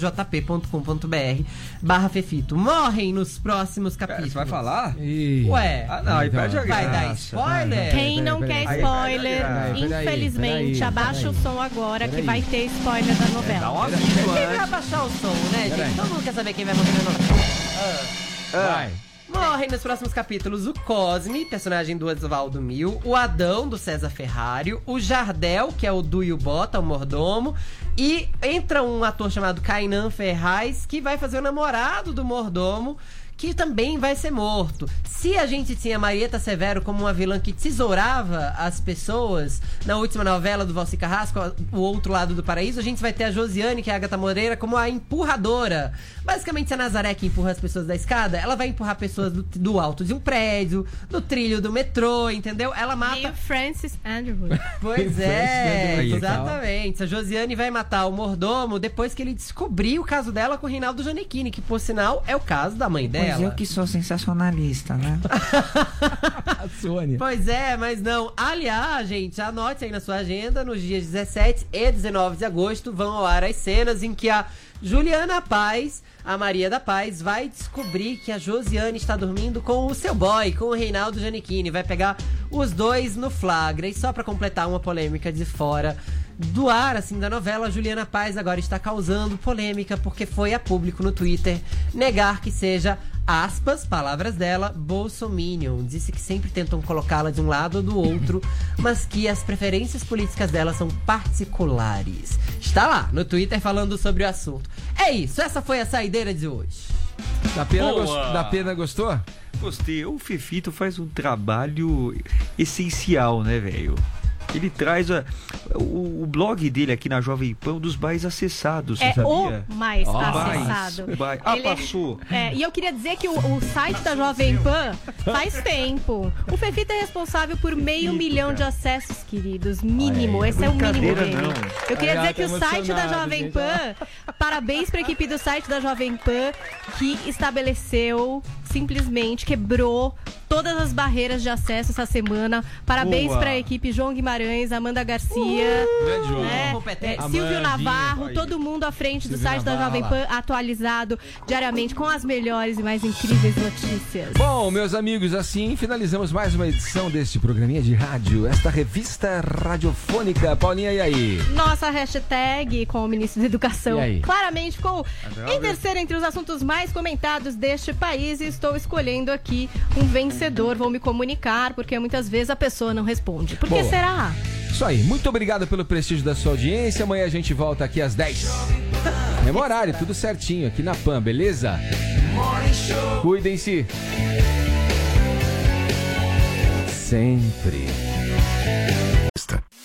jp.com.br/Fefito. Morrem nos próximos capítulos. Você vai falar? Ué, Ah, não, aí perde a vai dar graça. spoiler? Quem não quer spoiler, Peraí, infelizmente, abaixa o som agora que vai ter spoiler da novela. Dá um aviso Quem vai antes. abaixar o som, né, Peraí. gente? Todo mundo quer saber quem vai morrer na novela. Vai. Morrem nos próximos capítulos o Cosme, personagem do Oswaldo Mil, o Adão, do César Ferrário, o Jardel, que é o Duio Bota, o mordomo, e entra um ator chamado Kainan Ferraz, que vai fazer o namorado do mordomo, que também vai ser morto. Se a gente tinha Marieta Severo como uma vilã que tesourava as pessoas na última novela do Valci Carrasco, O Outro Lado do Paraíso, a gente vai ter a Josiane, que é a Agatha Moreira, como a empurradora. Basicamente, se a Nazaré que empurra as pessoas da escada, ela vai empurrar pessoas do alto de um prédio, do trilho do metrô, entendeu? Ela mata... E o Francis Underwood. Pois Francis é, Underwood, exatamente. A Josiane vai matar o mordomo depois que ele descobriu o caso dela com o Reinaldo Gianecchini, que, por sinal, é o caso da mãe dela. Pois eu que sou sensacionalista, né? A Sônia. Pois é, mas não. Aliás, gente, anote aí na sua agenda, nos dias 17 e 19 de agosto vão ao ar as cenas em que a Juliana Paz, a Maria da Paz, vai descobrir que a Josiane está dormindo com o seu boy, com o Reinaldo Gianecchini. Vai pegar os dois no flagra. E só pra completar uma polêmica de fora do ar, assim, da novela, a Juliana Paz agora está causando polêmica porque foi a público no Twitter negar que seja, aspas, palavras dela, bolsominion. Disse que sempre tentam colocá-la de um lado ou do outro, mas que as preferências políticas dela são particulares. Está lá no Twitter falando sobre o assunto. É isso, essa foi a saideira de hoje. Da Pena gostou? Gostei. O Fefito faz um trabalho essencial, né, velho? Ele traz o blog dele aqui na Jovem Pan, um dos mais acessados, É sabia? o mais acessado. Ah, Ele passou. e eu queria dizer que o site da Jovem Pan faz tempo. O Fefito é responsável por 500 mil de acessos, queridos. Mínimo. Esse é o mínimo dele. Eu queria dizer que o site da Jovem Pan, parabéns pra equipe do site da Jovem Pan, que estabeleceu, simplesmente quebrou todas as barreiras de acesso essa semana. Parabéns Boa. pra equipe João Guimarães, Amanda Garcia, Grande João. Silvio Amandinha. Navarro, todo mundo à frente do Silvio site da Navarro, Jovem Pan, atualizado diariamente com as melhores e mais incríveis notícias. Bom, meus amigos, assim finalizamos mais uma edição deste programinha de rádio, esta revista radiofônica. Paulinha, e aí? Nossa hashtag com o ministro da Educação E aí? claramente ficou em terceiro entre os assuntos mais comentados deste país, e estou escolhendo aqui um vencedor. Vou me comunicar, porque muitas vezes a pessoa não responde. Por que Boa. será? Isso aí, muito obrigado pelo prestígio da sua audiência. Amanhã a gente volta aqui às 10. Mesmo horário, tudo certinho aqui na PAN, beleza? Cuidem-se. Sempre.